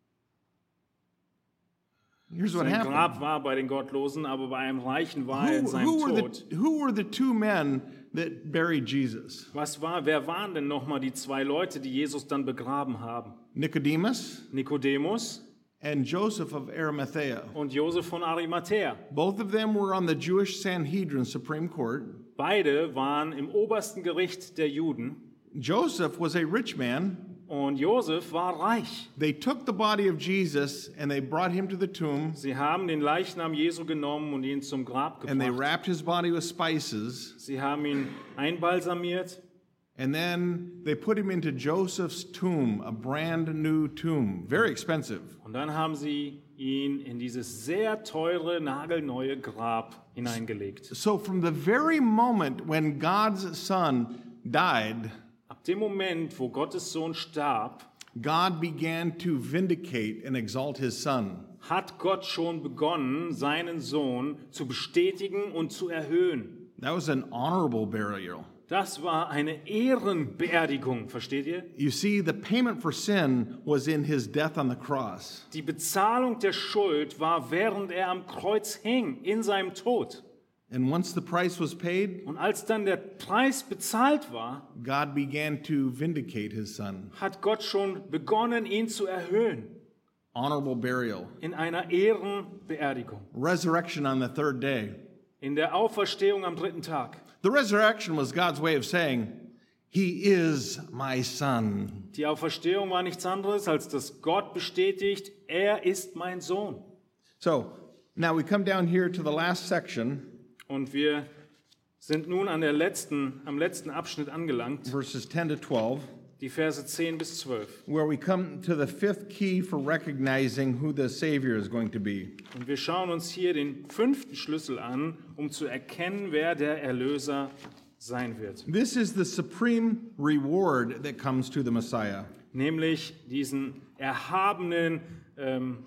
Here's what sein happened. Grab war bei den Gottlosen, aber bei einem Reichen war er in Who, seinem who, were Tod. the, who were the two men that buried Jesus? Was war, wer waren denn nochmal die zwei Leute, die Jesus dann begraben haben? Nicodemus Nikodemus and Joseph of Arimathea. und Josef von Arimathäa. Both of them were on the Jewish Sanhedrin Supreme Court. Beide waren im obersten Gericht der Juden Joseph was a rich man. und Josef war reich. They took the body of Jesus and they brought him to the tomb Sie haben den Leichnam Jesu genommen und ihn zum Grab and they gebracht. wrapped his body with spices. Sie haben ihn einbalsamiert And then they put him into Joseph's tomb, a brand new tomb, very expensive. und dann haben sie ihn in dieses sehr teure, nagelneue Grab hineingelegt. So from the very moment when God's son died, Ab dem Moment, wo Gottes Sohn starb, God began to vindicate and exalt his son. hat Gott schon begonnen, seinen Sohn zu bestätigen und zu erhöhen. That was an honorable burial. Das war eine Ehrenbeerdigung, versteht ihr? You see, the payment for sin was in his death on the cross. Die Bezahlung der Schuld war, während er am Kreuz hing, in seinem Tod. And once the price was paid, Und als dann der Preis bezahlt war, God began to vindicate his son. hat Gott schon begonnen, ihn zu erhöhen Honorable burial. in einer Ehrenbeerdigung. Resurrection on the third day. In der Auferstehung am dritten Tag. The resurrection was God's way of saying, He is my son. Die Auferstehung war nichts anderes, als dass Gott bestätigt, er ist mein Sohn. So, now we come down here to the last section, Und wir sind nun an der letzten, am letzten Abschnitt angelangt, verses ten to twelve, die Verse zehn bis zwölf. where we come to the fifth key for recognizing who the Savior is going to be. Und wir schauen uns hier den fünften Schlüssel an, um zu erkennen, wer der Erlöser sein wird. This is the supreme reward that comes to the Messiah. Nämlich diesen erhabenen ähm,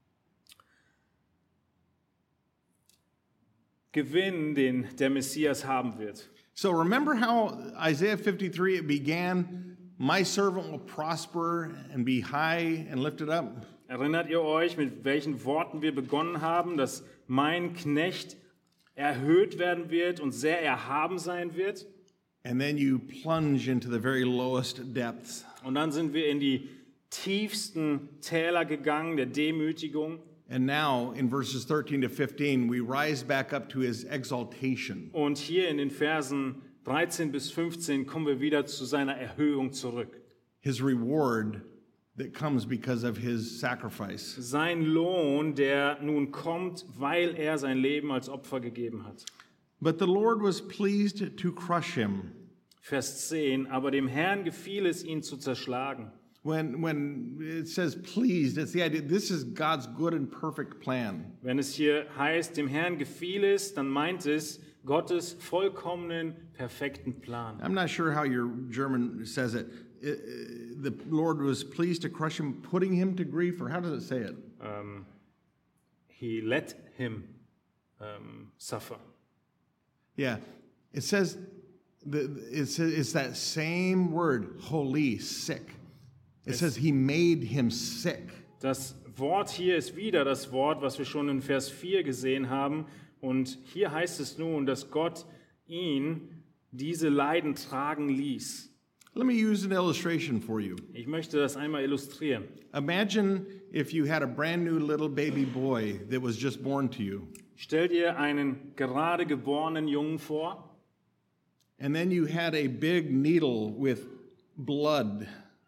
Gewinn, den der Messias haben wird. So remember how Isaiah fifty-three, it began, my servant will prosper and be high and lifted up. Erinnert ihr euch, mit welchen Worten wir begonnen haben, dass mein Knecht erhöht werden wird und sehr erhaben sein wird? And then you plunge into the very lowest depths. Und dann sind wir in die tiefsten Täler gegangen der Demütigung. And now in verses thirteen to fifteen, we rise back up to his exaltation. Und hier in den Versen dreizehn bis fünfzehn kommen wir wieder zu seiner Erhöhung zurück. His reward that comes because of his sacrifice. Sein Lohn, der nun kommt, weil er sein Leben als Opfer gegeben hat. But the Lord was pleased to crush him. Vers zehn, aber dem Herrn gefiel es, ihn zu zerschlagen. When, when it says pleased, it's the idea, this is God's good and perfect plan. Wenn es hier heißt, dem Herrn gefiel es, dann meint es Gottes vollkommenen, perfekten Plan. I'm not sure how your German says it. It- it- The Lord was pleased to crush him, putting him to grief, or how does it say it? Um, he let him um, suffer. Yeah, it says, the, it's, it's that same word, holy, sick. It says he made him sick. Das Wort hier ist wieder das Wort, was wir schon in Vers vier gesehen haben. Und hier heißt es nun, dass Gott ihn diese Leiden tragen ließ. Let me use an illustration for you. Ich möchte das einmal illustrieren. Imagine if you had a brand new little baby boy that was just born to you. Stell dir einen gerade geborenen Jungen vor And then you had a big needle with blood,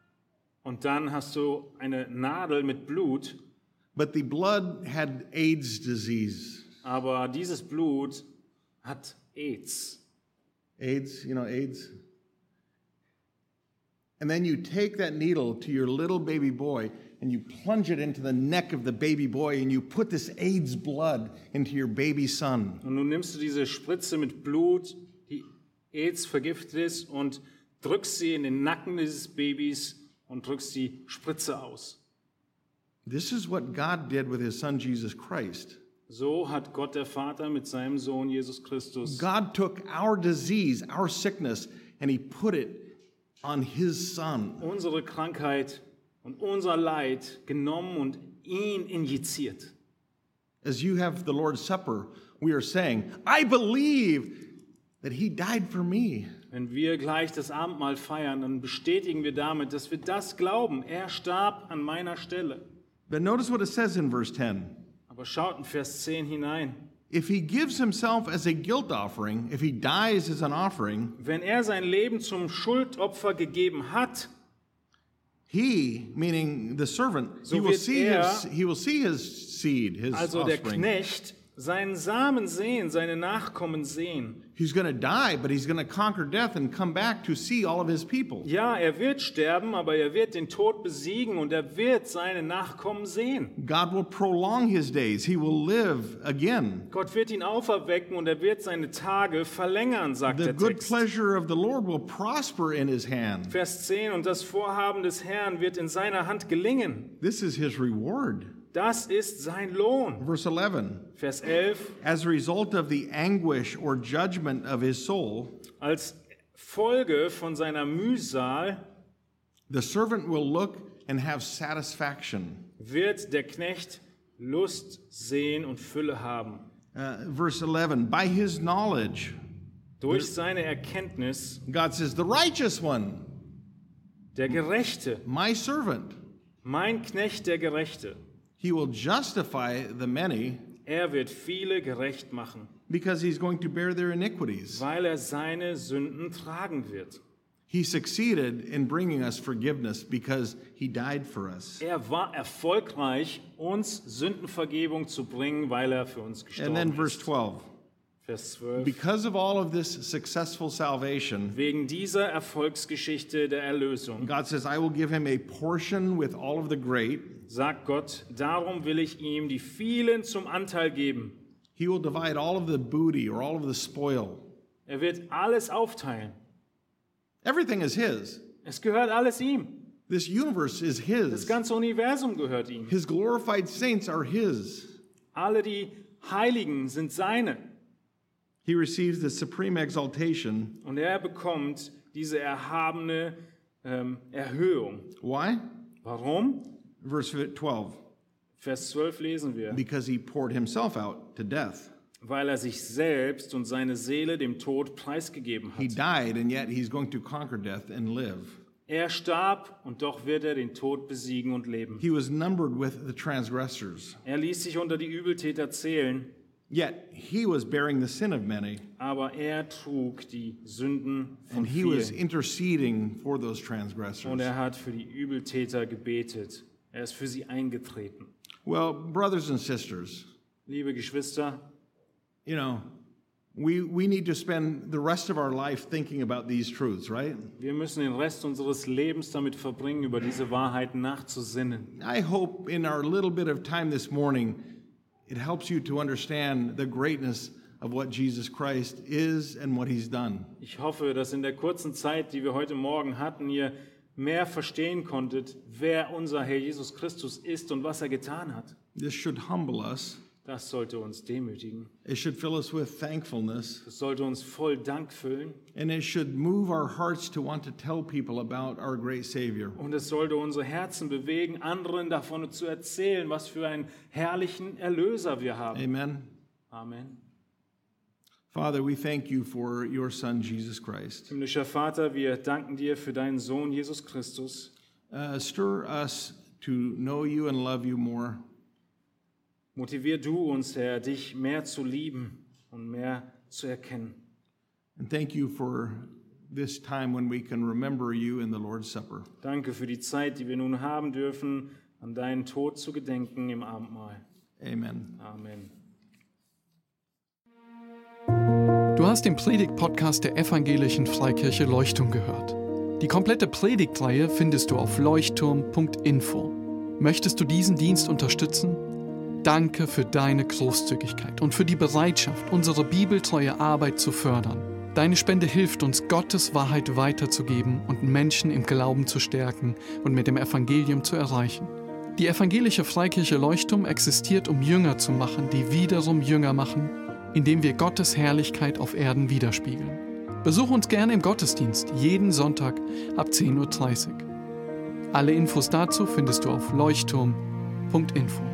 und dann hast du eine Nadel mit Blut, but the blood had AIDS disease. aber dieses Blut hat AIDS. AIDS, you know, AIDS. And then you take that needle to your little baby boy and you plunge it into the neck of the baby boy and you put this AIDS blood into your baby son. Und nun nimmst du diese Spritze mit Blut, die AIDS vergiftet ist, und drückst sie in den Nacken dieses Babys und drückst die Spritze aus. This is what God did with his son Jesus Christ. So hat Gott der Vater mit seinem Sohn Jesus Christus God took our disease, our sickness, and he put it on his son. unsere Krankheit und unser Leid genommen und ihn injiziert. As you have the Lord's Supper, we are saying, I believe that he died for me. Wenn wir gleich das Abendmahl feiern, dann bestätigen wir damit, dass wir das glauben. Er starb an meiner Stelle. But notice what it says in verse ten. Aber schaut in Vers zehn hinein. If he gives himself as a guilt offering, if he dies as an offering, Wenn er sein Leben zum Schuldopfer gegeben hat, he, meaning the servant, So he will wird see er- his he will see his seed, his also der offspring. Knecht, seinen Samen sehen, seine Nachkommen sehen. He's going to die, but he's going to conquer death and come back to see all of his people. Ja, er wird sterben, aber er wird den Tod besiegen und er wird seine Nachkommen sehen. God will prolong his days. He will live again. Gott wird ihn auferwecken und er wird seine Tage verlängern, sagt The der good Text. pleasure of the Lord will prosper in his hand. Vers zehn, und das Vorhaben des Herrn wird in seiner Hand gelingen. This is his reward. Das ist sein Lohn. Verse eleven. Vers elf, As a result of the anguish or judgment of his soul, als Folge von seiner Mühsal the servant will look and have satisfaction. wird der Knecht Lust sehen und Fülle haben. Uh, verse eleven. By his knowledge, Durch seine Erkenntnis, God says, the righteous one, der Gerechte, my servant, mein Knecht der Gerechte, he will justify the many er wird viele gerecht machen, because he's going to bear their iniquities. weil er seine Sünden tragen wird. He succeeded in bringing us forgiveness because he died for us. Er war erfolgreich, uns Sündenvergebung zu bringen, weil er für uns And then gestorben verse ist. twelve. Vers zwölf. Because of all of this successful salvation, Wegen dieser Erfolgsgeschichte der Erlösung, God says, I will give him a portion with all of the great. sagt Gott, darum will ich ihm die vielen zum Anteil geben. He will divide all of the booty or all of the spoil. Er wird alles aufteilen. Everything is his. Es gehört alles ihm. This universe is Das his. ganze Universum gehört ihm. His glorified saints are his. Alle die Heiligen sind seine. He receives the supreme exaltation. Und er bekommt diese erhabene ähm, Erhöhung. Why? Warum? Verse twelve. Vers zwölf lesen wir. Because he poured himself out to death. Weil er sich selbst und seine Seele dem Tod preisgegeben He hat. died, and yet he's going to conquer death and live. Er starb und doch wird er den Tod besiegen und leben. He was numbered with the transgressors. Er ließ sich unter die Übeltäter zählen, Yet he was bearing the sin of many, aber er trug die Sünden von and he was vielen. interceding for those Und transgressors. er hat für die Übeltäter gebetet. Er ist für sie eingetreten. Well, brothers and sisters, Liebe Geschwister, you know, we, we need to spend the rest of our life thinking about these truths, right? wir müssen den Rest unseres Lebens damit verbringen, über diese Wahrheiten nachzusinnen. I hope in our little bit of time this morning, it helps you to understand the greatness of what Jesus Christ is and what he's done. Ich hoffe, dass in der kurzen Zeit, die wir heute Morgen hatten, ihr mehr verstehen konntet, wer unser Herr Jesus Christus ist und was er getan hat. This should humble us. Das sollte uns demütigen. It should fill us with thankfulness. Das sollte uns voll Dank füllen. And it should move our hearts to want to tell people about our great Savior. Und es sollte unsere Herzen bewegen, anderen davon zu erzählen, was für einen herrlichen Erlöser wir haben. Amen. Amen. Father, we thank you for your Son, Jesus Christ. Himmlischer Vater, wir danken dir für deinen Sohn Jesus Christus. Uh, stir us to know you and love you more. Motivier du uns, Herr, dich mehr zu lieben und mehr zu erkennen. And thank you for this time when we can remember you in the Lord's Supper. Danke für die Zeit, die wir nun haben dürfen, an deinen Tod zu gedenken im Abendmahl. Amen. Amen. Du hast den Predigt-Podcast der Evangelischen Freikirche Leuchtturm gehört. Die komplette Predigtreihe findest du auf leuchtturm punkt info. Möchtest du diesen Dienst unterstützen? Danke für deine Großzügigkeit und für die Bereitschaft, unsere bibeltreue Arbeit zu fördern. Deine Spende hilft uns, Gottes Wahrheit weiterzugeben und Menschen im Glauben zu stärken und mit dem Evangelium zu erreichen. Die evangelische Freikirche Leuchtturm existiert, um Jünger zu machen, die wiederum Jünger machen, indem wir Gottes Herrlichkeit auf Erden widerspiegeln. Besuch uns gerne im Gottesdienst, jeden Sonntag ab zehn Uhr dreißig. Alle Infos dazu findest du auf leuchtturm punkt info.